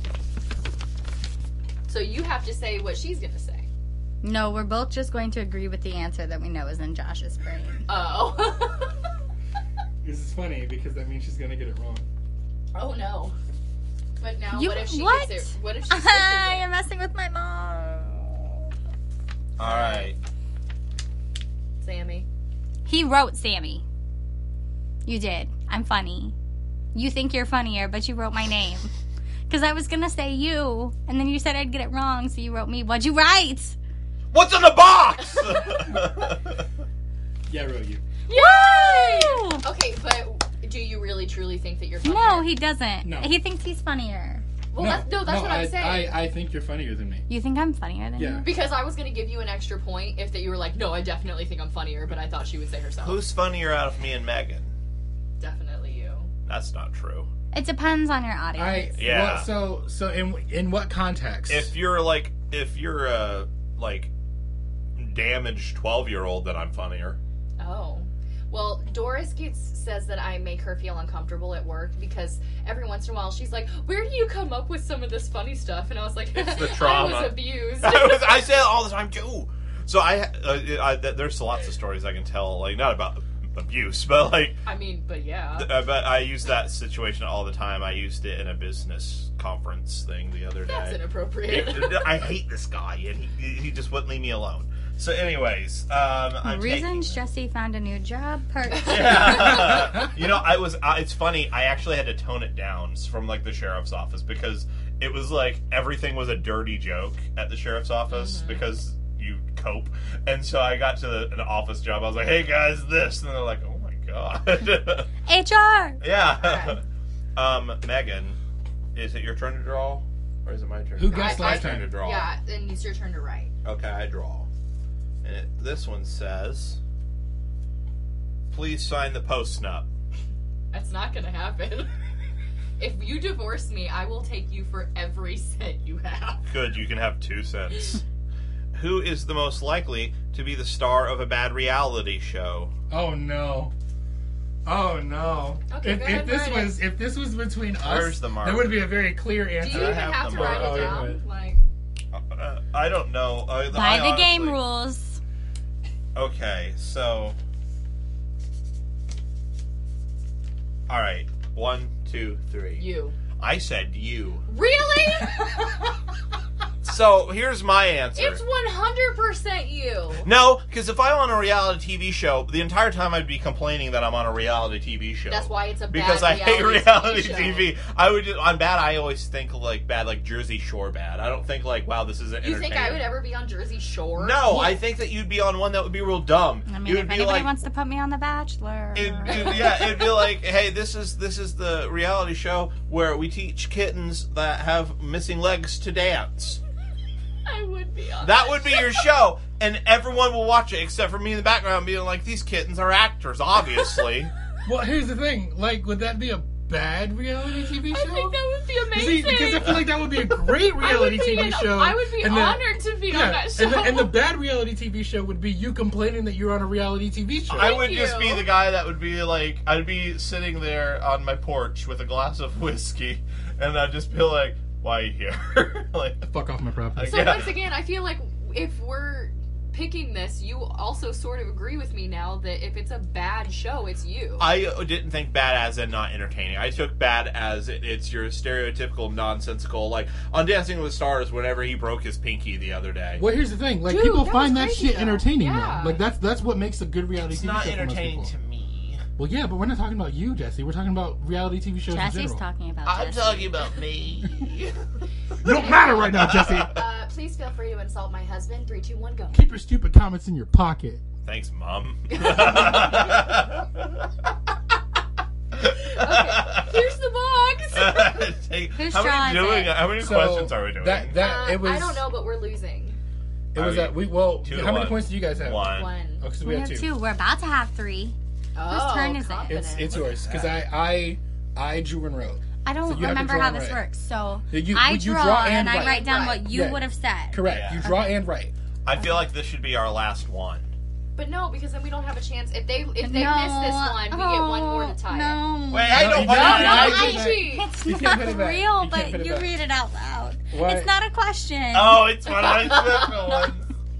So you have to say what she's gonna say. No, we're both just going to agree with the answer that we know is in Josh's brain. Oh. do the guessing. This is funny because that means she's gonna get it wrong. Oh no. But now, You- what if she what? gets it? What if she switches You're it? messing with my mom. All right. Sammy. He wrote Sammy. You did. I'm funny. You think you're funnier, but you wrote my name. Because I was going to say you, and then you said I'd get it wrong, so you wrote me. What'd you write? What's in the box? Yeah, I wrote you. Yay! Okay, but do you really truly think that you're funnier? No, he doesn't. No. He thinks he's funnier. Well, that's, no, that's what I, I'm saying. I, I think you're funnier than me. You think I'm funnier than Yeah. you? Because I was going to give you an extra point if that you were like, no, I definitely think I'm funnier, but I thought she would say herself. Who's funnier out of me and Megan? Definitely you. That's not true. It depends on your I audience. Yeah. Well, so so in in what context? If you're like, if you're a like damaged twelve year old, then I'm funnier. Oh. Well, Doris gets says that I make her feel uncomfortable at work because every once in a while she's like, "Where do you come up with some of this funny stuff?" And I was like, It's the "I trauma." was abused." I, was, I say it all the time too. So I, uh, I, there's lots of stories I can tell, like not about abuse, but like, I mean, but yeah. uh, but I use that situation all the time. I used it in a business conference thing the other day. That's inappropriate. I hate this guy, and he he just wouldn't leave me alone. So, anyways, um, I'm Reasons taking- Jesse found a new job. Per- Yeah. You know, I was. Uh, it's funny. I actually had to tone it down from like the sheriff's office because it was like everything was a dirty joke at the sheriff's office Mm-hmm. because you cope. And so I got to the, an office job. I was like, "Hey guys, this," and they're like, "Oh my god." H R. Yeah. um, Megan, is it your turn to draw, or is it my turn? Who to draw? guessed My last turn time? to draw. Yeah, and it's your turn to write. Okay, I draw. And it, this one says, "Please sign the post-nup." That's not gonna happen. If you divorce me, I will take you for every cent you have. Good, you can have two cents. Who is the most likely to be the star of a bad reality show? Oh no. Oh no. Okay, if go if ahead, this write it. was if this was between us, Where's the mark? there would be a very clear Do answer. you I even have have to them. write Oh, it yeah, down? right. Like, Uh, I don't know. I, By I the honestly- game rules. Okay, so. Alright. One, two, three. you. I said you. Really? So here's my answer. It's one hundred percent you. No, because if I'm on a reality T V show, the entire time I'd be complaining that I'm on a reality T V show. That's why it's a bad Because I hate reality reality T V show. T V. I would just, on bad. I always think like bad, like Jersey Shore bad. I don't think like, wow, this is You entertaining. think I would ever be on Jersey Shore? No, I think that you'd be on one that would be real dumb. I it mean, would if be anybody like, wants to put me on The Bachelor. It, it, yeah, it'd be like, hey, this is this is the reality show where we teach kittens that have missing legs to dance. I would be on That would be your show, and everyone will watch it except for me in the background being like, these kittens are actors, obviously. Well, here's the thing. Like, would that be a bad reality T V show? I think that would be amazing. See, because I feel like that would be a great reality I would be T V an- show. I would be and the- honored to be yeah, on that show. And the, and the bad reality T V show would be you complaining that you're on a reality T V show. I would you. just be the guy that would be like, I'd be sitting there on my porch with a glass of whiskey, and I'd just be like, why are you here? Like, Fuck off my property. So Yeah. once again, I feel like if we're picking this, you also sort of agree with me now that if it's a bad show, it's you. I didn't think bad as in not entertaining. I took bad as it, it's your stereotypical, nonsensical, like on Dancing with the Stars whenever he broke his pinky the other day. Well, here's the thing. Like, Dude, people that find was that crazy, shit though. entertaining Yeah. now. Like, that's that's what makes a good reality It's T V not show for most entertaining people. to me. Well, yeah, but we're not talking about you, Jesse. We're talking about reality T V shows in Jesse's general. talking about I'm Jesse. talking about me. You don't matter right now, Jesse. Uh, please feel free to insult my husband. Three, two, one, go. Keep your stupid comments in your pocket. Thanks, Mom. Okay, here's the box. Take- Whose how straw many is doing? it? How many So, questions are we doing? That that Uh, it was. I don't know, but we're losing. It was Are that we- we well. two How to many one. points do you guys have? One. One. Oh, because we, We have have two. two. We're about to have three. Oh, turn is it? confident. It's it's yours because I I I drew and wrote. I don't So you have to remember draw how and this write. works. So You- you- I you draw, draw and, and I write. write down Right. what you Yeah. would have said. Correct. Yeah. You draw and write. I feel like this should be our last one. But no, because then we don't have a chance. If they if they no. miss this one, we get one more to tie. No. Wait, I No, don't you want don't. to. No, I I did that. cheat. It's You can't not put it back. real, You can't but put it you back. read it out loud. Why? It's not a question. Oh, it's one I took one.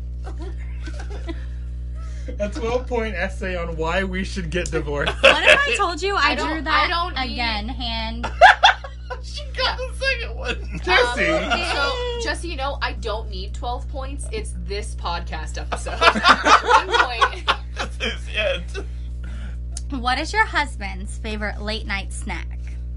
A twelve point essay on why we should get divorced. What if I told you I, I don't- drew that I don't need- again? Hand. She got the second one. Jesse. Um, so, just so you know, I don't need twelve points. It's this podcast episode. One point. This is it. What is your husband's favorite late night snack?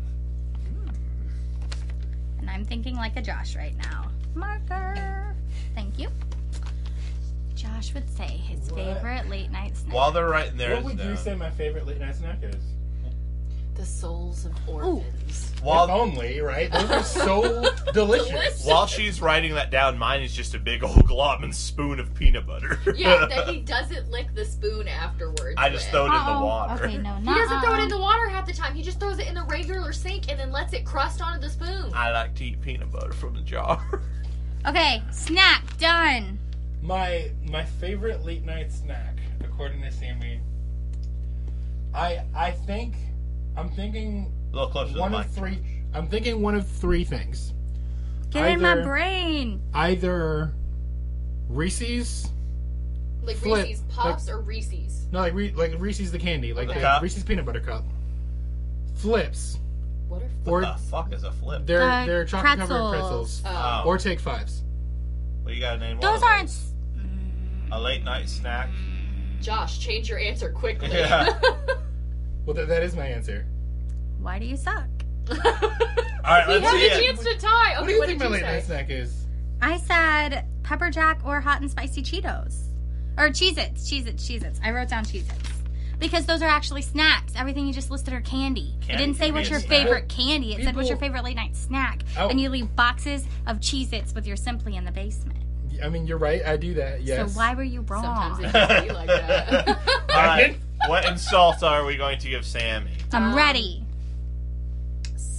And I'm thinking like a Josh right now. Marker. Thank you. Josh would say his What? favorite late night snack. While they're writing theirs What would you down. say my favorite late night snack is? The souls of orphans. If While, only, right? Those are so delicious. while she's writing that down, mine is just a big old glob and spoon of peanut butter. Yeah, that he doesn't lick the spoon afterwards. I just with. throw it in the Uh-oh. water. Okay, no, He not doesn't throw it in the water half the time. He just throws it in the regular sink and then lets it crust onto the spoon. I like to eat peanut butter from the jar. Okay, snack done. My my favorite late night snack, according to Sammy, I I think I'm thinking A little closer to one the of mic. three. I'm thinking one of three things. Get in my Either- brain. Either Reese's, Like Flip. Reese's Puffs or Reese's. no, like Re, like Reese's the candy, like The the cup? Reese's peanut butter cup. Flips, What are What or the fuck is a flip? they're The they're chocolate covered pretzels. pretzels, Oh. Oh. or take fives. Well, you gotta name one Those of aren't. those. s- A late night snack. Josh, change your answer quickly. Yeah. Well, that, that is my answer. Why do you suck? All right, He let's had see a it. chance to tie. Okay, What do you what think did my you late night say? snack is? I said pepper jack or hot and spicy Cheetos. Or Cheez-Its. Cheez-Its. Cheez-Its. I wrote down Cheez-Its. Because those are actually snacks. Everything you just listed are candy. Candy it didn't say can be what's a your snack. favorite candy. It said what's your People- favorite late night snack. Oh. And you leave boxes of Cheez-Its with your Simply in the basement. I mean, you're right. I do that. Yes. So why were you wrong? Sometimes it can be like that. All right, what insult are we going to give Sammy? I'm Um, ready.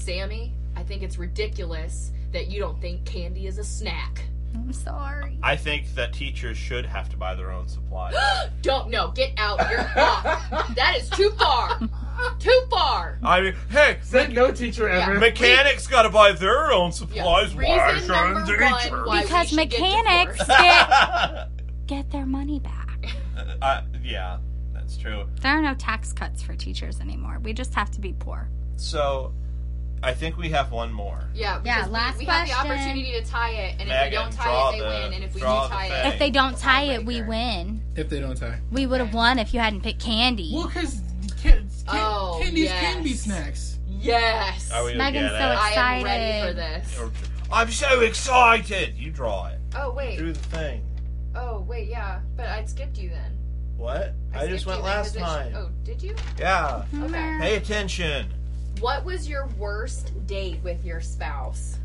Sammy, I think it's ridiculous that you don't think candy is a snack. I'm sorry. I think that teachers should have to buy their own supplies. Don't, no, get out. You're off. That is too far. Too far. I mean, hey, Said no teacher ever. Yeah. mechanics got to buy their own supplies. Yeah. Why Reason should number teacher? one why Because we should get mechanics divorced. get, get their money back. uh, yeah, that's true. There are no tax cuts for teachers anymore. We just have to be poor. So, I think we have one more. Yeah, Yeah, because last we, we have the question. opportunity to tie it, and if Megan, we don't draw tie it, they the- win, and if we do draw the tie thing. it... If they don't tie it, we Tiebreaker. win. If they don't tie. We would have won if you hadn't picked candy. Well, because can, can, Oh, candies yes. can be snacks. Yes! Are we gonna Megan's get so it? I am ready excited. for this. Or- I'm so excited! You draw it. Oh, wait. Do the thing. Oh, wait, yeah. But I skipped you then. What? I, just skipped went you then, last 'cause it sh- time. Oh, did you? Yeah. Okay. Pay attention. What was your worst date with your spouse?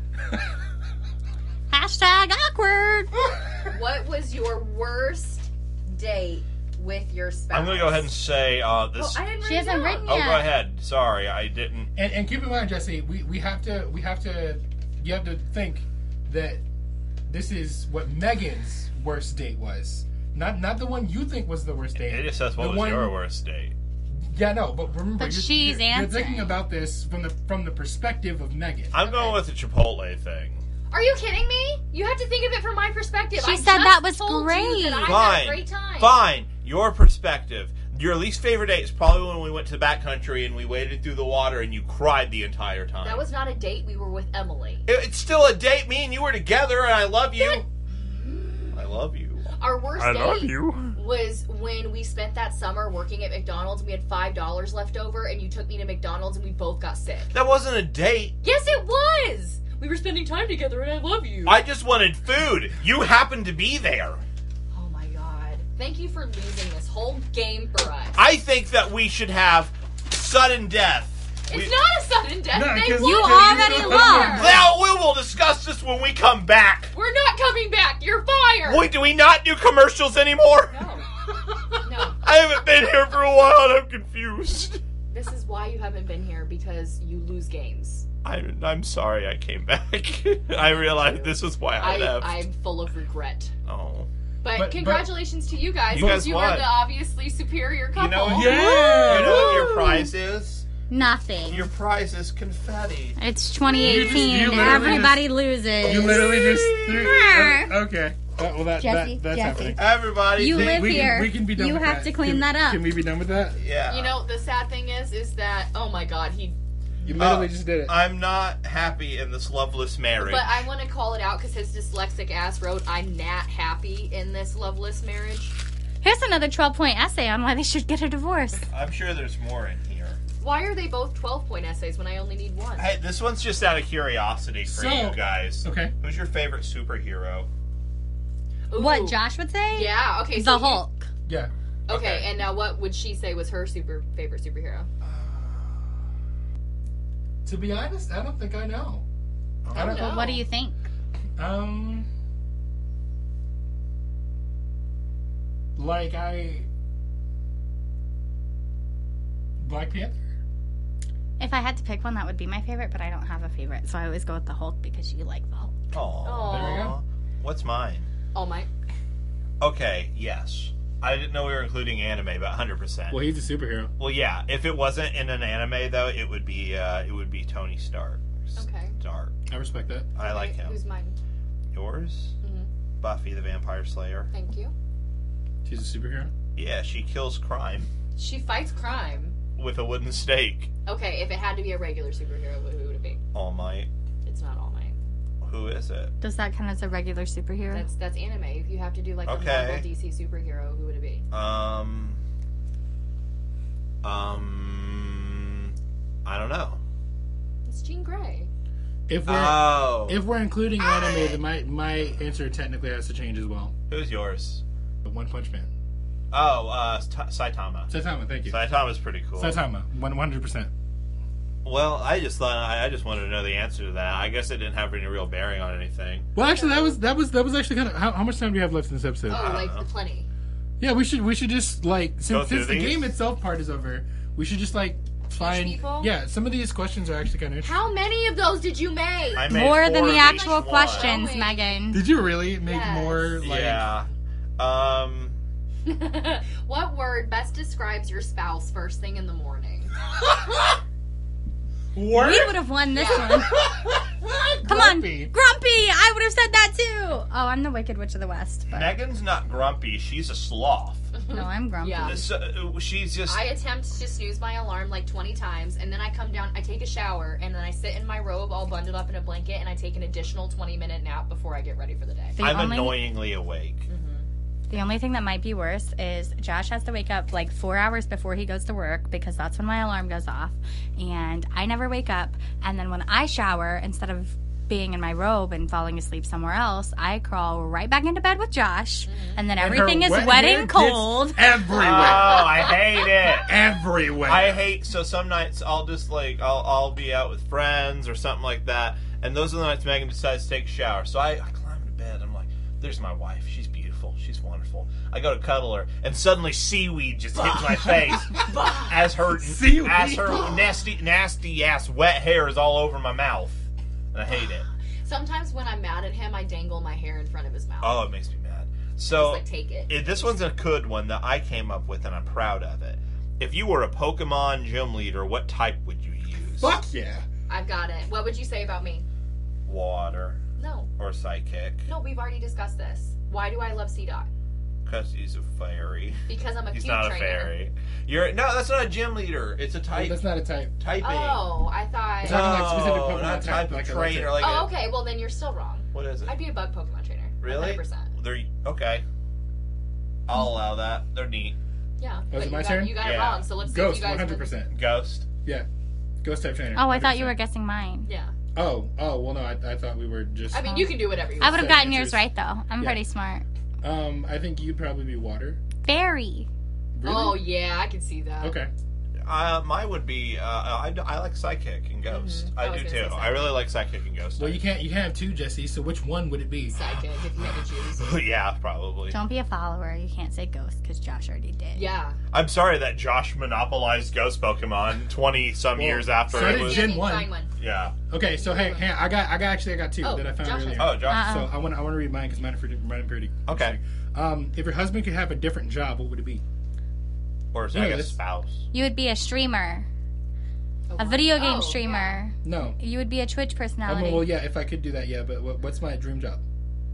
Hashtag awkward. What was your worst date with your spouse? I'm gonna go ahead and say uh, Oh, this. I didn't She write it hasn't down. written Oh, yet. go ahead. Sorry, I didn't. And, and keep in mind, Jesse, we, we have to we have to you have to think that this is what Megan's worst date was, not not the one you think was the worst date. It just says what The was one- your worst date. Yeah, no, but remember, But you're, she's you're, you're answering. thinking about this from the from the perspective of Megan. I'm going Okay. with the Chipotle thing. Are you kidding me? You have to think of it from my perspective. She I said just that was told great. You that I had Fine. a great time. Fine. Your perspective. Your least favorite date is probably when we went to the backcountry and we waded through the water and you cried the entire time. That was not a date. We were with Emily. It- it's still a date. Me and you were together, and I love you. I love you. Our worst I date love you. was when we spent that summer working at McDonald's. And we had five dollars left over, and you took me to McDonald's, and we both got sick. That wasn't a date. Yes, it was. We were spending time together, and I love you. I just wanted food. You happened to be there. Oh my god! Thank you for losing this whole game for us. I think that we should have sudden death. It's We- not a sudden death. No, they 'cause won. You you already don't- lost. Well, we will discuss this when we come back. We're not coming back. You're fired. Wait, do we not do commercials anymore? No. No. I haven't been here for a while and I'm confused. This is why you haven't been here, because you lose games. I'm, I'm sorry I came back. I realized this is why I, I, left. I'm full of regret. Oh. But, But- congratulations to you guys. You because guys you won. were the obviously superior couple. You know what? Yeah! You know what your Woo! prize is? Nothing. Your prize is confetti. It's twenty eighteen. You literally Everybody loses. You literally just threw. Ah. oh, okay. Uh, well, that, Jesse, that that's Jesse. happening. Everybody. You think- live we here. Can, we can be done You with have that. to clean Can- that up. Can we be done with that? Yeah. You know, the sad thing is, is that, oh my god, he... You literally Uh, just did it. I'm not happy in this loveless marriage. But I want to call it out because his dyslexic ass wrote, I'm not happy in this loveless marriage. Here's another twelve-point essay on why they should get a divorce. I'm sure there's more in here. Why are they both twelve-point essays when I only need one? Hey, this one's just out of curiosity for So- you guys. Okay. Who's your favorite superhero? Ooh. What Josh would say? Yeah, okay. The so you- Hulk. Yeah. okay, Okay. and now what would she say was her super favorite superhero? To be honest, I don't think I know. I don't no. What do you think? Um. Like I. Black Panther. If I had to pick one, that would be my favorite, but I don't have a favorite, so I always go with the Hulk because you like the Hulk. Oh, There we go. What's mine? All Might. Okay, yes. I didn't know we were including anime, but one hundred percent. Well, he's a superhero. Well, yeah. If it wasn't in an anime, though, it would be uh, it would be Tony Stark. Okay. Stark. I respect that. I like Okay, him. Who's mine? Yours? Mhm. Buffy the Vampire Slayer. Thank you. She's a superhero. Yeah, she kills crime She fights crime. with a wooden stake. Okay, if it had to be a regular superhero, who would it be? All Might. It's not All Might. Who is it? Does that count as a regular superhero? That's that's anime. If you have to do like a Okay. Marvel D C superhero, who would it be? Um. Um. I don't know. It's Jean Grey. If we're Oh. if we're including anime, then my my answer technically has to change as well. Who's yours? One Punch Man. Oh, uh, Sa- Saitama. Saitama, thank you. Saitama's pretty cool. Saitama, one hundred percent. Well, I just thought I, I just wanted to know the answer to that. I guess it didn't have any real bearing on anything. Well, actually, that was that was that was actually kind of how, how much time do we have left in this episode? Oh, don't like know. the plenty. Yeah, we should we should just like Go since through since the these? game itself part is over, we should just like find. people? Yeah, some of these questions are actually kind of interesting. How many of those did you make? I made More than four the of each actual one. questions, Oh, wait. Megan. Did you really make Yes. more? Like, Yeah. Um. What word best describes your spouse first thing in the morning? What? We would have won this Yeah. one. Come Grumpy. on. Grumpy! I would have said that too. Oh, I'm the Wicked Witch of the West. But Megan's not grumpy. She's a sloth. no, I'm grumpy. Yeah. So, uh, she's just. I attempt to snooze my alarm like twenty times, and then I come down, I take a shower, and then I sit in my robe all bundled up in a blanket, and I take an additional twenty minute nap before I get ready for the day. The I'm only, annoyingly awake. The only thing that might be worse is Josh has to wake up like four hours before he goes to work because that's when my alarm goes off. And I never wake up. And then when I shower, instead of being in my robe and falling asleep somewhere else, I crawl right back into bed with Josh. And then and everything her is wet wet hair and Oh, gets cold. Everywhere. I hate it. Everywhere. I hate so some nights I'll just like I'll I'll be out with friends or something like that, and those are the nights Megan decides to take a shower. So I, I climb into bed. I'm like, there's my wife. She's beautiful. She's wonderful. I go to cuddle her, and suddenly seaweed just hits my face as her Seaweed. as her nasty nasty ass wet hair is all over my mouth, and I hate it. Sometimes when I'm mad at him, I dangle my hair in front of his mouth. Oh, it makes me mad. Just So like take it. it, this one's a good one that I came up with, and I'm proud of it. If you were a Pokemon gym leader, what type would you use? Fuck yeah. I've got it. What would you say about me? Water No. or psychic? No, we've already discussed this. Why do I love C-Dot? Because he's a fairy. Because I'm a He's cube not trainer. a fairy. You're no, that's not a gym leader. It's a Well, type. that's not a type. typing. Oh, I thought... It's not like specific No, Pokemon not type, type of like trainer. electric. Like Oh, a, okay. Well, then you're still wrong. what is it? I'd be a bug Pokemon trainer. Really? one hundred percent. They're okay. I'll allow that. They're neat. Yeah. Oh, but is it you my got, turn? You got it Yeah. wrong, so let's see if Ghost, you guys... one hundred percent. Ghost. Yeah. Ghost type trainer. Oh, I thought you were one hundred percent. guessing mine. Yeah. Oh, oh, well, no, I, I thought we were just. I mean, you can do whatever you I want. would have Set gotten yours answers. right, though. I'm Yeah. pretty smart. Um, I think you'd probably be water. Fairy. Really? Oh, yeah, I can see that. Okay. Uh, mine would be. Uh, I, I like psychic and ghost. Mhm. I I, was do gonna too. say I really like psychic and ghost. Well, you can't you can't have two, Jesse. So which one would it be? Psychic, if you had to choose. yeah, probably. Don't be a follower. You can't say ghost because Josh already did. Yeah. I'm sorry that Josh monopolized Ghost Pokemon twenty some Well, years after so it did was. Gen Find one. one. Yeah. Okay, so hey, hey, I got I got actually I got two Oh, that I found Josh has earlier. Oh, Josh. Uh-uh. So I want I want to read mine because mine are pretty mine are pretty. Okay. Um, if your husband could have a different job, what would it be? Or is Yeah, I guess this- spouse. You would be a streamer, Oh, a wow. video game Oh, streamer. No. You would be a Twitch I personality. mean, well, yeah, if I could do that, yeah. But what, what's my dream job?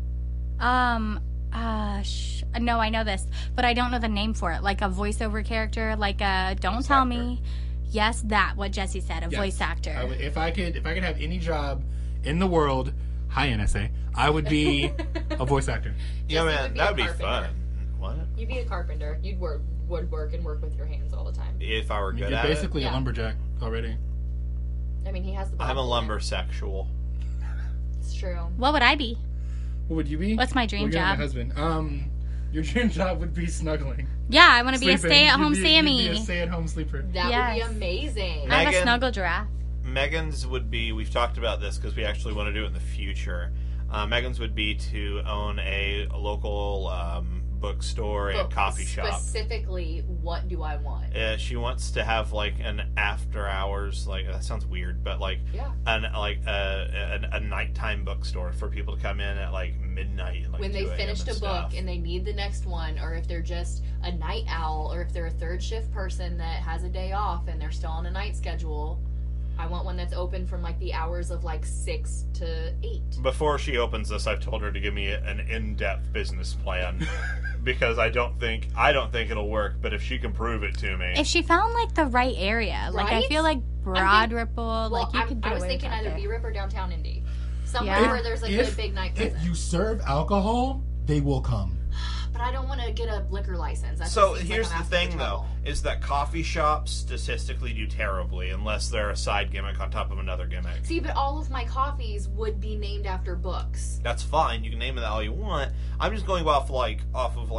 Um, uh, sh- no, I know this, but I don't know the name for it. Like a voiceover character, like a don't Voice tell actor. me. Yes, that what Jesse said, a Yes. voice actor. I would, if I could, if I could have any job in the world, hi N S A, I would be a voice actor. Yeah, Jesse man, would be that a would be carpenter. fun. What? You'd be a carpenter. You'd work, would work and work with your hands all the time. If I were good You're at basically Yeah. a lumberjack already. I mean, he has the. it, I'm a body. lumber sexual. It's true. What would I be? What would you be? What's my dream Well, you're my job? husband. Um, your dream job would be snuggling. Yeah, I want to be a Sleeping. stay-at-home You'd be- Sammy. You'd be a stay-at-home sleeper. That Yes. would be amazing. Nice. I'm a Megan. snuggle giraffe. Megan's would be, we've talked about this because we actually want to do it in the future. Uh, Megan's would be to own a, a local um, bookstore and But coffee shop. Specifically, what do I want? Uh, she wants to have like an after hours, like that sounds weird, but like Yeah. an like a, a, a nighttime bookstore for people to come in at like midnight and like When they two a m finished and a stuff. book and they need the next one, or if they're just a night owl, or if they're a third shift person that has a day off and they're still on a night schedule, I want one that's open from like the hours of like six to eight. Before she opens this, I've told her to give me an in-depth business plan because I don't think I don't think it'll work. But if she can prove it to me, If she found like the right area, like I Right? feel like Broad Ripple, Well, like you I'm- could get I was away thinking with that either there. B Rip or downtown Indy, somewhere Yeah. where there's like If- a big night If presence. you serve alcohol, they will come. But I don't want to get a liquor license. That so just seems here's like I'm the asking thing, for though, trouble. is that coffee shops statistically do terribly unless they're a side gimmick on top of another gimmick. See, but all of my coffees would be named after books. That's fine. You can name it all you want. I'm just going off like off of like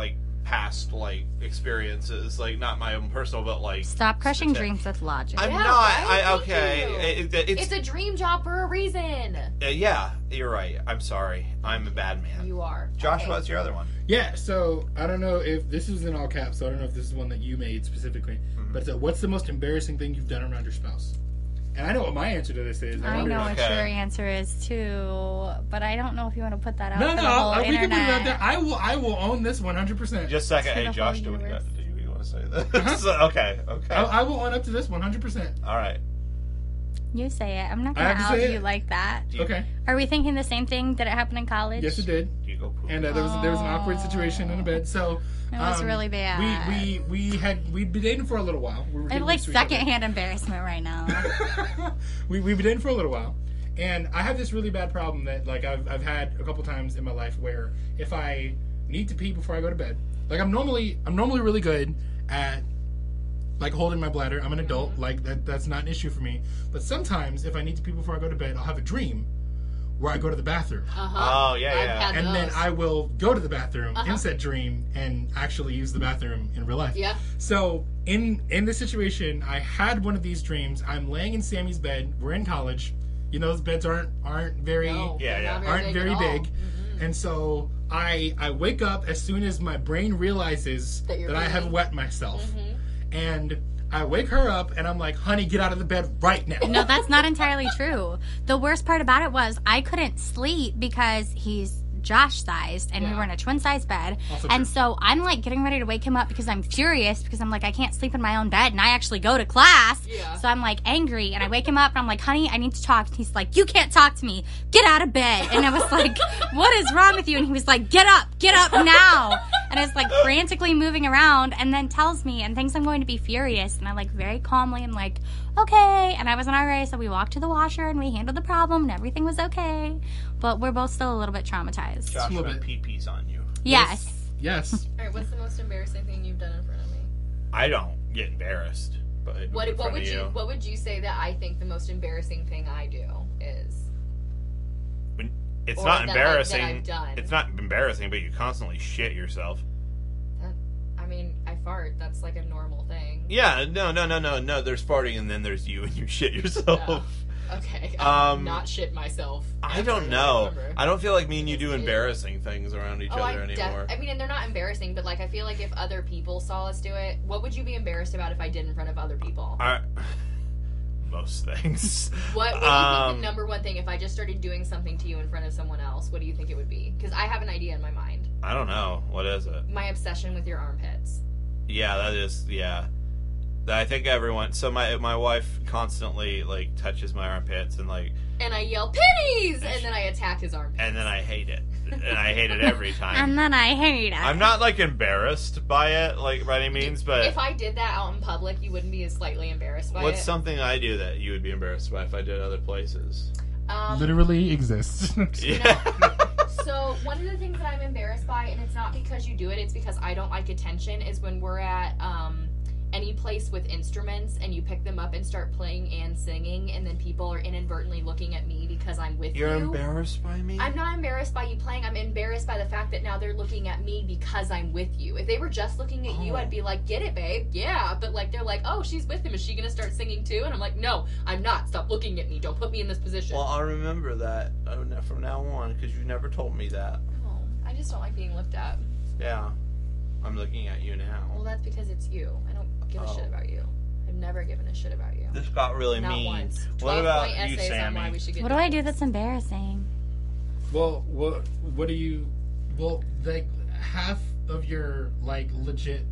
past like experiences, like not my own personal, but like Stop crushing stati- dreams with logic. I'm Yeah, not. right? I Thank okay. you. It, it, it's It's a dream job for a reason. uh, yeah. You're right. I'm sorry. I'm a bad man. You are. Josh, Okay. what's your other one? Yeah, so I don't know if this is in all caps, so I don't know if this is one that you made specifically. Mm-hmm. But it's a, what's the most embarrassing thing you've done around your spouse? And I know what my answer to this is. I wonder- know what Okay. your answer is too, but I don't know if you want to put that out No, for no, the whole I'll, we can put it out internet. there. I will, I will own this one hundred percent. Just a second. For Hey, the Josh, whole do we, universe. do you want to say that? Uh-huh. So, okay. Okay. I, I will own up to this one hundred percent. All right. You say it. I'm not I going to have to out say you it? like that. Do you, Okay. Are we thinking the same thing? Did it happen in college? Yes, it did. Do you go poop? And uh, there was there was an awkward situation in the bed. So It was um, really bad. We we we had we'd been dating for a little while. We were I have getting like used to each other. secondhand embarrassment right now. we we've been dating for a little while, and I have this really bad problem that like I've I've had a couple times in my life where if I need to pee before I go to bed, like I'm normally I'm normally really good at like holding my bladder. I'm an adult, like that that's not an issue for me. But sometimes if I need to pee before I go to bed, I'll have a dream where I go to the bathroom. Uh-huh. Oh, yeah, I've yeah. had And then those. I will go to the bathroom Uh-huh. in said dream and actually use the bathroom in real life. Yeah. So in in this situation, I had one of these dreams. I'm laying in Sammy's bed. We're in college. You know, those beds aren't aren't very No, Yeah, they're yeah. not aren't big very at all. big. And so I I wake up as soon as my brain realizes That that, you're I have peeing. wet myself. Mhm. And I wake her up and I'm like, honey, get out of the bed right now. No, that's not entirely true. The worst part about it was I couldn't sleep because he's Josh sized and we Yeah. were in a twin size bed. Also And true. so I'm like getting ready to wake him up because I'm furious because I'm like, I can't sleep in my own bed and I actually go to class. Yeah. So I'm like angry and I wake him up and I'm like, honey, I need to talk. And he's like, you can't talk to me. Get out of bed. And I was like, what is wrong with you? And he was like, get up, get up now. And I was like frantically moving around and then tells me and thinks I'm going to be furious. And I like very calmly am like, okay. And I was in our race. So we walked to the washer and we handled the problem and everything was okay. But we're both still a little bit traumatized. Josh little went bit. pee-pees on you. Yes. Yes. All right, what's the most embarrassing thing you've done in front of me? I don't get embarrassed, but What in what front would of you what would you say that I think the most embarrassing thing I do is? It's or not that I- that embarrassing. I've done. It's not embarrassing, but you constantly shit yourself. That, I mean, I fart. That's like a normal thing. Yeah, no, no, no, no, no. There's farting, and then there's you, and you shit yourself. Oh, okay. Um, Not shit myself. I ever, don't know. remember. I don't feel like me and you do Yeah. embarrassing things around each Oh, I other def- anymore. I mean, and they're not embarrassing, but like I feel like if other people saw us do it, what would you be embarrassed about if I did in front of other people? I, most things. What, what do you Um, think the number one thing if I just started doing something to you in front of someone else? What do you think it would be? Because I have an idea in my mind. I don't know. What is it? My obsession with your armpits. Yeah, that is. Yeah, I think everyone. So my my wife constantly like touches my armpits and like, And I yell pennies, and then I attack his armpits. and then I hate it, and I hate it every time. And then I hate it. I'm not like embarrassed by it, like by any means, but If I did that out in public, you wouldn't be as slightly embarrassed by what's it. something I do that you would be embarrassed by if I did other places? Um, Literally exists. Yeah. So one of the things that I'm embarrassed by, and it's not because you do it, it's because I don't like attention, is when we're at um, any place with instruments and you pick them up and start playing and singing, and then people are inadvertently looking at me because I'm with You're you. embarrassed by me? I'm not embarrassed by you playing. I'm embarrassed by the fact that now they're looking at me because I'm with you. If they were just looking at you, Oh. I'd be like, get it, babe. Yeah. But like, they're like, oh, she's with him. Is she going to start singing too? And I'm like, no, I'm not. Stop looking at me. Don't put me in this position. Well, I'll remember that uh, from now on because you never told me that. Oh, I just don't like being looked at. Yeah. I'm looking at you now. Well, that's because it's you. I don't give a Oh. shit about you. I've never given a shit about you. This got really Not mean. once. What twelve about point you, essays on why Sammy? we should get What do I do divorced. that's embarrassing? Well, what what do you? Well, like half of your like legit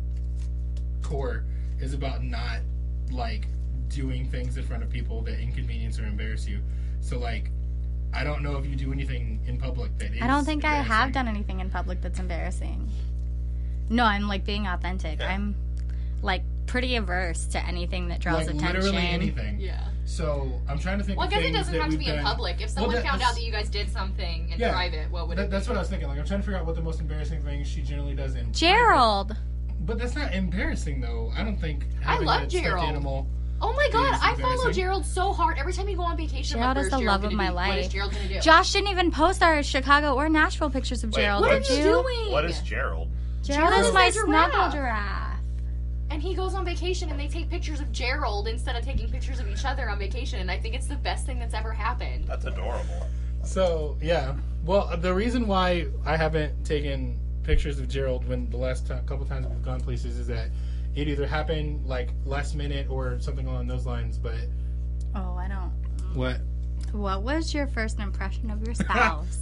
core is about not like doing things in front of people that inconvenience or embarrass you. So like, I don't know if you do anything in public that is. I don't think I have embarrassing. done anything in public that's embarrassing. No, I'm like being authentic. Yeah. I'm like pretty averse to anything that draws like attention. literally anything. Yeah. So I'm trying to think. Well, I of guess it things doesn't that have to we've be in done. public. If someone that- found that's- out that you guys did something in Yeah. private, what would That, it be? that's what I was thinking. Like I'm trying to figure out what the most embarrassing thing she generally does in private. Gerald. But that's not embarrassing though. I don't think. I having love a stuffed Gerald. Animal. Oh my god, is I follow embarrassing. Gerald so hard. Every time you go on vacation, I'm Gerald like, is "Where's the Gerald love of gonna my do? What is life. Gerald gonna do? Josh didn't even post our Chicago or Nashville pictures of Wait, Gerald. what are did you you? doing? What is Gerald? Gerald is Gerald's my a giraffe. snuggle giraffe. And he goes on vacation and they take pictures of Gerald instead of taking pictures of each other on vacation. And I think it's the best thing that's ever happened. That's adorable. So yeah, well, the reason why I haven't taken pictures of Gerald when the last t- couple times we've gone places is that it either happened like last minute or something along those lines. But Oh, I don't. what? What was your first impression of your spouse?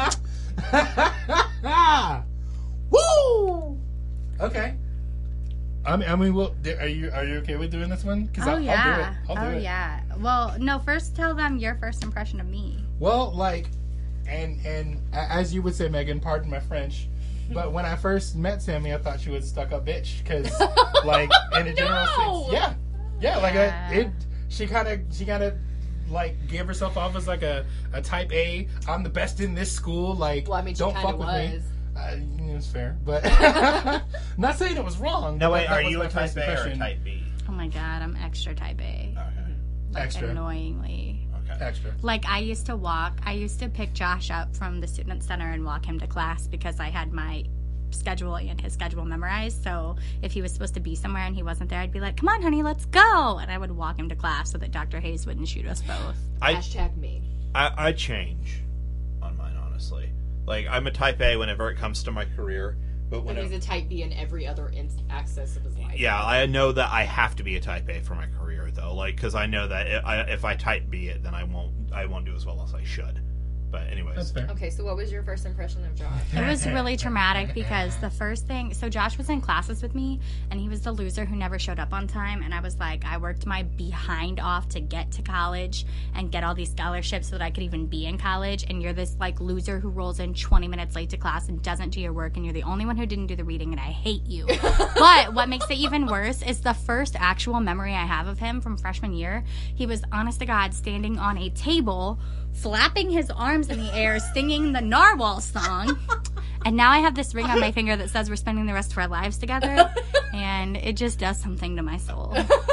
Woo! Okay. I mean, I mean, well, are you are you okay with doing this one? Cause oh I'll, yeah. I'll do it. I'll do oh it. yeah. Well, no. First, tell them your first impression of me. Well, like, and and a- as you would say, Megan, pardon my French, but when I first met Sammy, I thought she was a stuck-up bitch because, like, in a general No! sense, yeah, yeah, like Yeah. a, it. She kind of she kind of like gave herself off as like a, a type A. I'm the best in this school. Like, Well, I mean, she don't kind fuck of with was. me. Uh, it's fair, but not saying it was wrong. No, but wait, that are was you my a type first A or a impression. type B? Oh my god, I'm extra type A. Okay. Like, Extra. annoyingly. Okay. Extra. Like, I used to walk, I used to pick Josh up from the student center and walk him to class because I had my schedule and his schedule memorized. So if he was supposed to be somewhere and he wasn't there, I'd be like, come on, honey, let's go. And I would walk him to class so that Doctor Hayes wouldn't shoot us both. I, Hashtag me. I I change on mine, honestly. Like, I'm a type A whenever it comes to my career, but But whenever he's a type B in every other in- access of his life. yeah, I know that I have to be a type A for my career, though. Like, because I know that if I, if I type B it, then I won't I won't do as well as I should. But anyways, That's fair. Okay, so what was your first impression of Josh? It was really traumatic because the first thing, so Josh was in classes with me and he was the loser who never showed up on time. And I was like, I worked my behind off to get to college and get all these scholarships so that I could even be in college. And you're this like loser who rolls in twenty minutes late to class and doesn't do your work. And you're the only one who didn't do the reading and I hate you. But what makes it even worse is the first actual memory I have of him from freshman year. He was, honest to God, standing on a table flapping his arms in the air, singing the Narwhal song. And now I have this ring on my finger that says we're spending the rest of our lives together. And it just does something to my soul.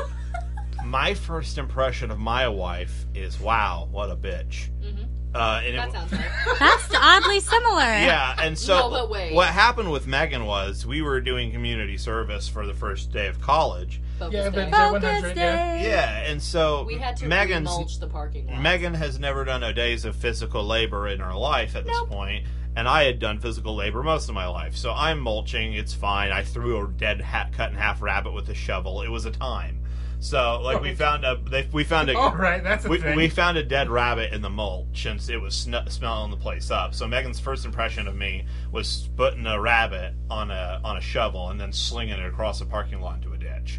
my first impression of my wife is, wow, what a bitch. Mhm. Uh, and That it, sounds right. That's oddly similar. yeah, and so No, but wait. what happened with Megan was we were doing community service for the first day of college. Focus Yeah, day. but J one Focus hundred, yeah. day. Yeah, and so We had to Megan's mulch the parking lot. Megan has never done a days of physical labor in her life at this Nope. point, and I had done physical labor most of my life. So I'm mulching, it's fine. I threw a dead hat, cut in half rabbit with a shovel. It was a time. So like we found a they, we found a All right, that's a we, thing. we found a dead rabbit in the mulch, and it was sn- smelling the place up. So Megan's first impression of me was putting a rabbit on a on a shovel and then slinging it across a parking lot into a ditch.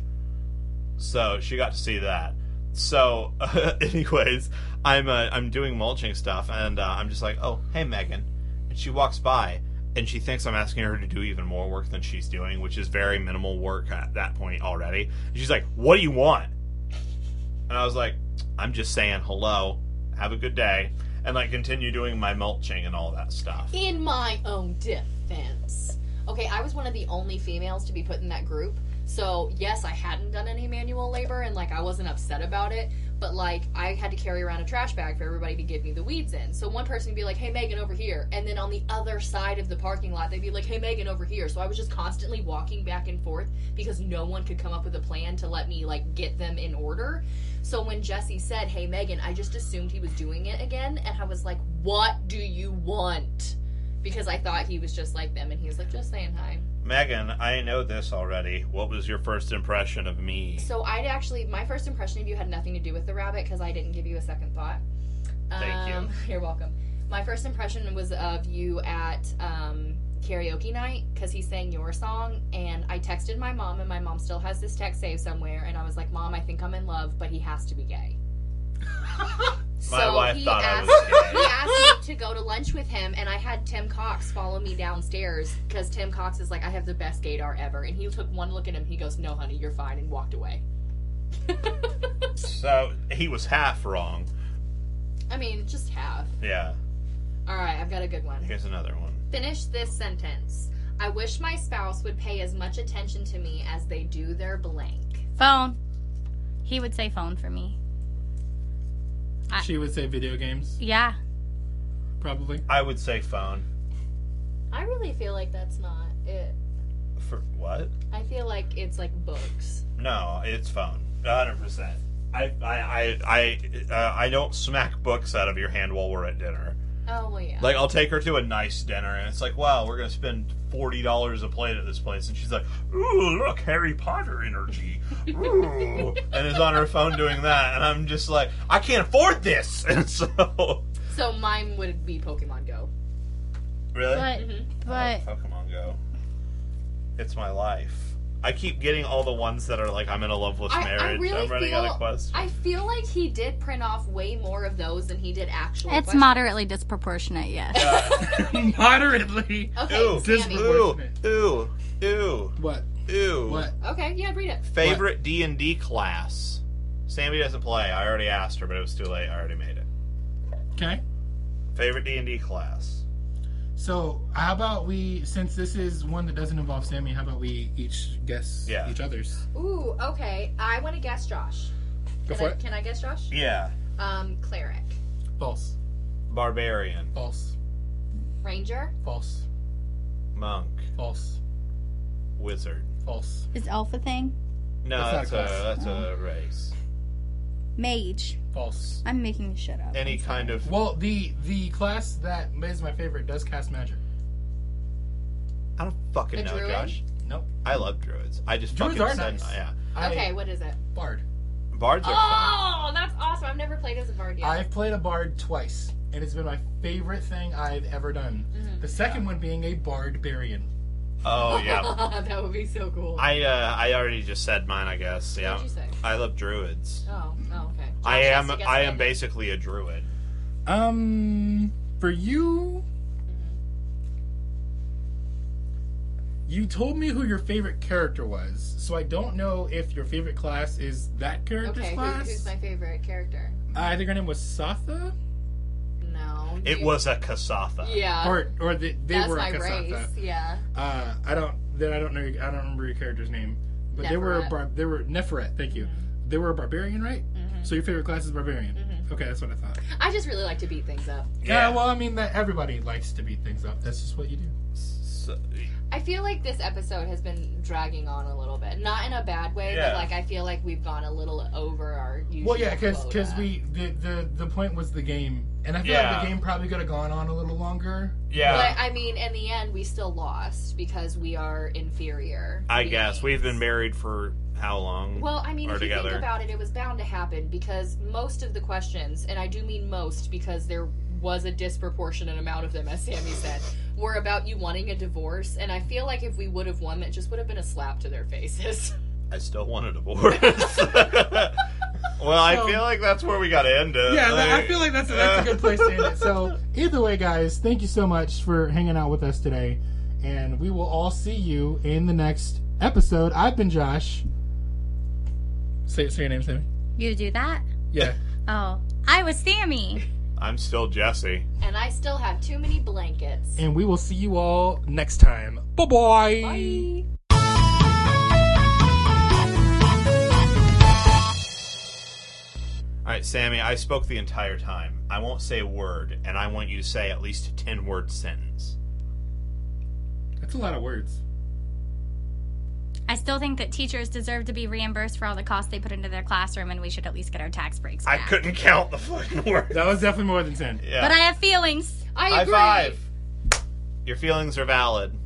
So she got to see that. So, uh, anyways, I'm uh, I'm doing mulching stuff, and uh, I'm just like, oh, hey, Megan, and she walks by, and she thinks I'm asking her to do even more work than she's doing, which is very minimal work at that point already. And she's like, what do you want? And I was like, I'm just saying hello, have a good day, and like continue doing my mulching and all that stuff. In my own defense. Okay, I was one of the only females to be put in that group. So, yes, I hadn't done any manual labor and, like, I wasn't upset about it. But, like, I had to carry around a trash bag for everybody to give me the weeds in. So, one person would be like, hey, Megan, over here. And then on the other side of the parking lot, they'd be like, hey, Megan, over here. So, I was just constantly walking back and forth because no one could come up with a plan to let me, like, get them in order. So, when Jesse said, hey, Megan, I just assumed he was doing it again. And I was like, what do you want? Because I thought he was just like them. And he was like, just saying hi. Megan, I know this already. What was your first impression of me? So I'd actually, my first impression of you had nothing to do with the rabbit because I didn't give you a second thought. Thank you. Um, you're welcome. My first impression was of you at um, karaoke night because he sang your song, and I texted my mom, and my mom still has this text saved somewhere, and I was like, Mom, I think I'm in love, but he has to be gay. My So wife he thought I asked, was gay. He asked me to go to lunch with him, and I had Tim Cox follow me downstairs because Tim Cox is like, I have the best gaydar ever. And he took one look at him, he goes, no, honey, you're fine, and walked away. So he was half wrong. I mean, just half. Yeah. All right, I've got a good one. Here's another one. Finish this sentence. I wish my spouse would pay as much attention to me as they do their blank. Phone. He would say phone for me. I- She would say video games, Yeah. probably. I would say phone. I really feel like that's not it. For what? I feel like it's like books. No, it's phone. one hundred percent. I I I I, uh, I don't smack books out of your hand while we're at dinner. Oh well, yeah. Like, I'll take her to a nice dinner, and it's like, wow, we're gonna spend forty dollars a plate at this place, and she's like, ooh, look, Harry Potter energy, ooh, and is on her phone doing that, and I'm just like, I can't afford this, and so. So mine would be Pokemon Go. Really? But, Mhm. but Oh, Pokemon Go. It's my life. I keep getting all the ones that are like, I'm in a loveless I, I marriage. really I'm running feel, out of questions. I feel like he did print off way more of those than he did actual. it's questions. moderately disproportionate, yes. Moderately. Okay, Ooh. Sammy. Ooh, ooh, ooh, What? ooh. What? Okay, yeah, read it. Favorite D and D class? Sammy doesn't play. I already asked her, but it was too late. I already made it. Okay. Favorite D and D class? So, how about we, since this is one that doesn't involve Sammy, how about we each guess Yeah. each other's? Ooh, okay. I want to guess Josh. Go Can for I, it. Can I guess Josh? Yeah. Um, cleric, False. Barbarian. False. ranger, False. Monk. False. Wizard. False. Is elf a thing? No, That's that's, not a a, class. that's a race. Mage. False. I'm making this shit up. Any kind of... Well, the the class that is my favorite does cast magic. I don't fucking A know, druid? Josh. Nope. I love druids. I just Druids fucking are said... nice. Yeah. I, okay, what is it? Bard. Bards are fun. Oh, that's awesome. I've never played as a bard yet. I've played a bard twice, and it's been my favorite thing I've ever done. Mhm. The second one being a barbarian. Oh, yeah. That would be so cool. I uh, I already just said mine, I guess. Yeah. What'd you say? I love druids. Oh, oh, okay. I Josh has am to guess I am Sammy. basically a druid. Um, for you, you told me who your favorite character was, so I don't know if your favorite class is that character's Okay, who, class. who's my favorite character? I think her name was Satha, No. It you- was a Kasatha. Yeah. or or they, they that's were my a Kasatha. race. Yeah. Uh, I don't. Then I don't know. I don't remember your character's name, but they were a Neferet. bar, they were Neferet. Thank you. They were a barbarian, right? Mhm. So your favorite class is barbarian. Mhm. Okay, that's what I thought. I just really like to beat things up. Yeah. Yeah. Well, I mean that everybody likes to beat things up. That's just what you do. So, I feel like this episode has been dragging on a little bit. Not in a bad way, Yeah. but like I feel like we've gone a little over our usual Well, yeah, because quota. we the, the the point was the game, and I feel Yeah. like the game probably could have gone on a little longer. yeah. But I mean, in the end, we still lost because we are inferior. I beings. guess we've been married for how long? Well, I mean, Or if you together. think about it, it was bound to happen because most of the questions, and I do mean most because there was a disproportionate amount of them, as Sammy said, were about you wanting a divorce. And I feel like if we would have won, that just would have been a slap to their faces. I still want a divorce. Well, I So- feel like that's where we got to end it. Yeah, that- I Like, feel like that's a, that's a good place to end it. So either way, guys, thank you so much for hanging out with us today, and we will all see you in the next episode. I've been Josh. Say say your name, Sammy. You do that? Yeah. Oh. I was Sammy. I'm still Jesse. And I still have too many blankets. And we will see you all next time. Bye-bye. Bye. All right, Sammy, I spoke the entire time. I won't say a word, and I want you to say at least a ten-word sentence. That's a lot of words. I still think that teachers deserve to be reimbursed for all the costs they put into their classroom, and we should at least get our tax breaks I back. couldn't count the fucking words. That was definitely more than ten. Yeah. But I have feelings. I High agree. five. Your feelings are valid.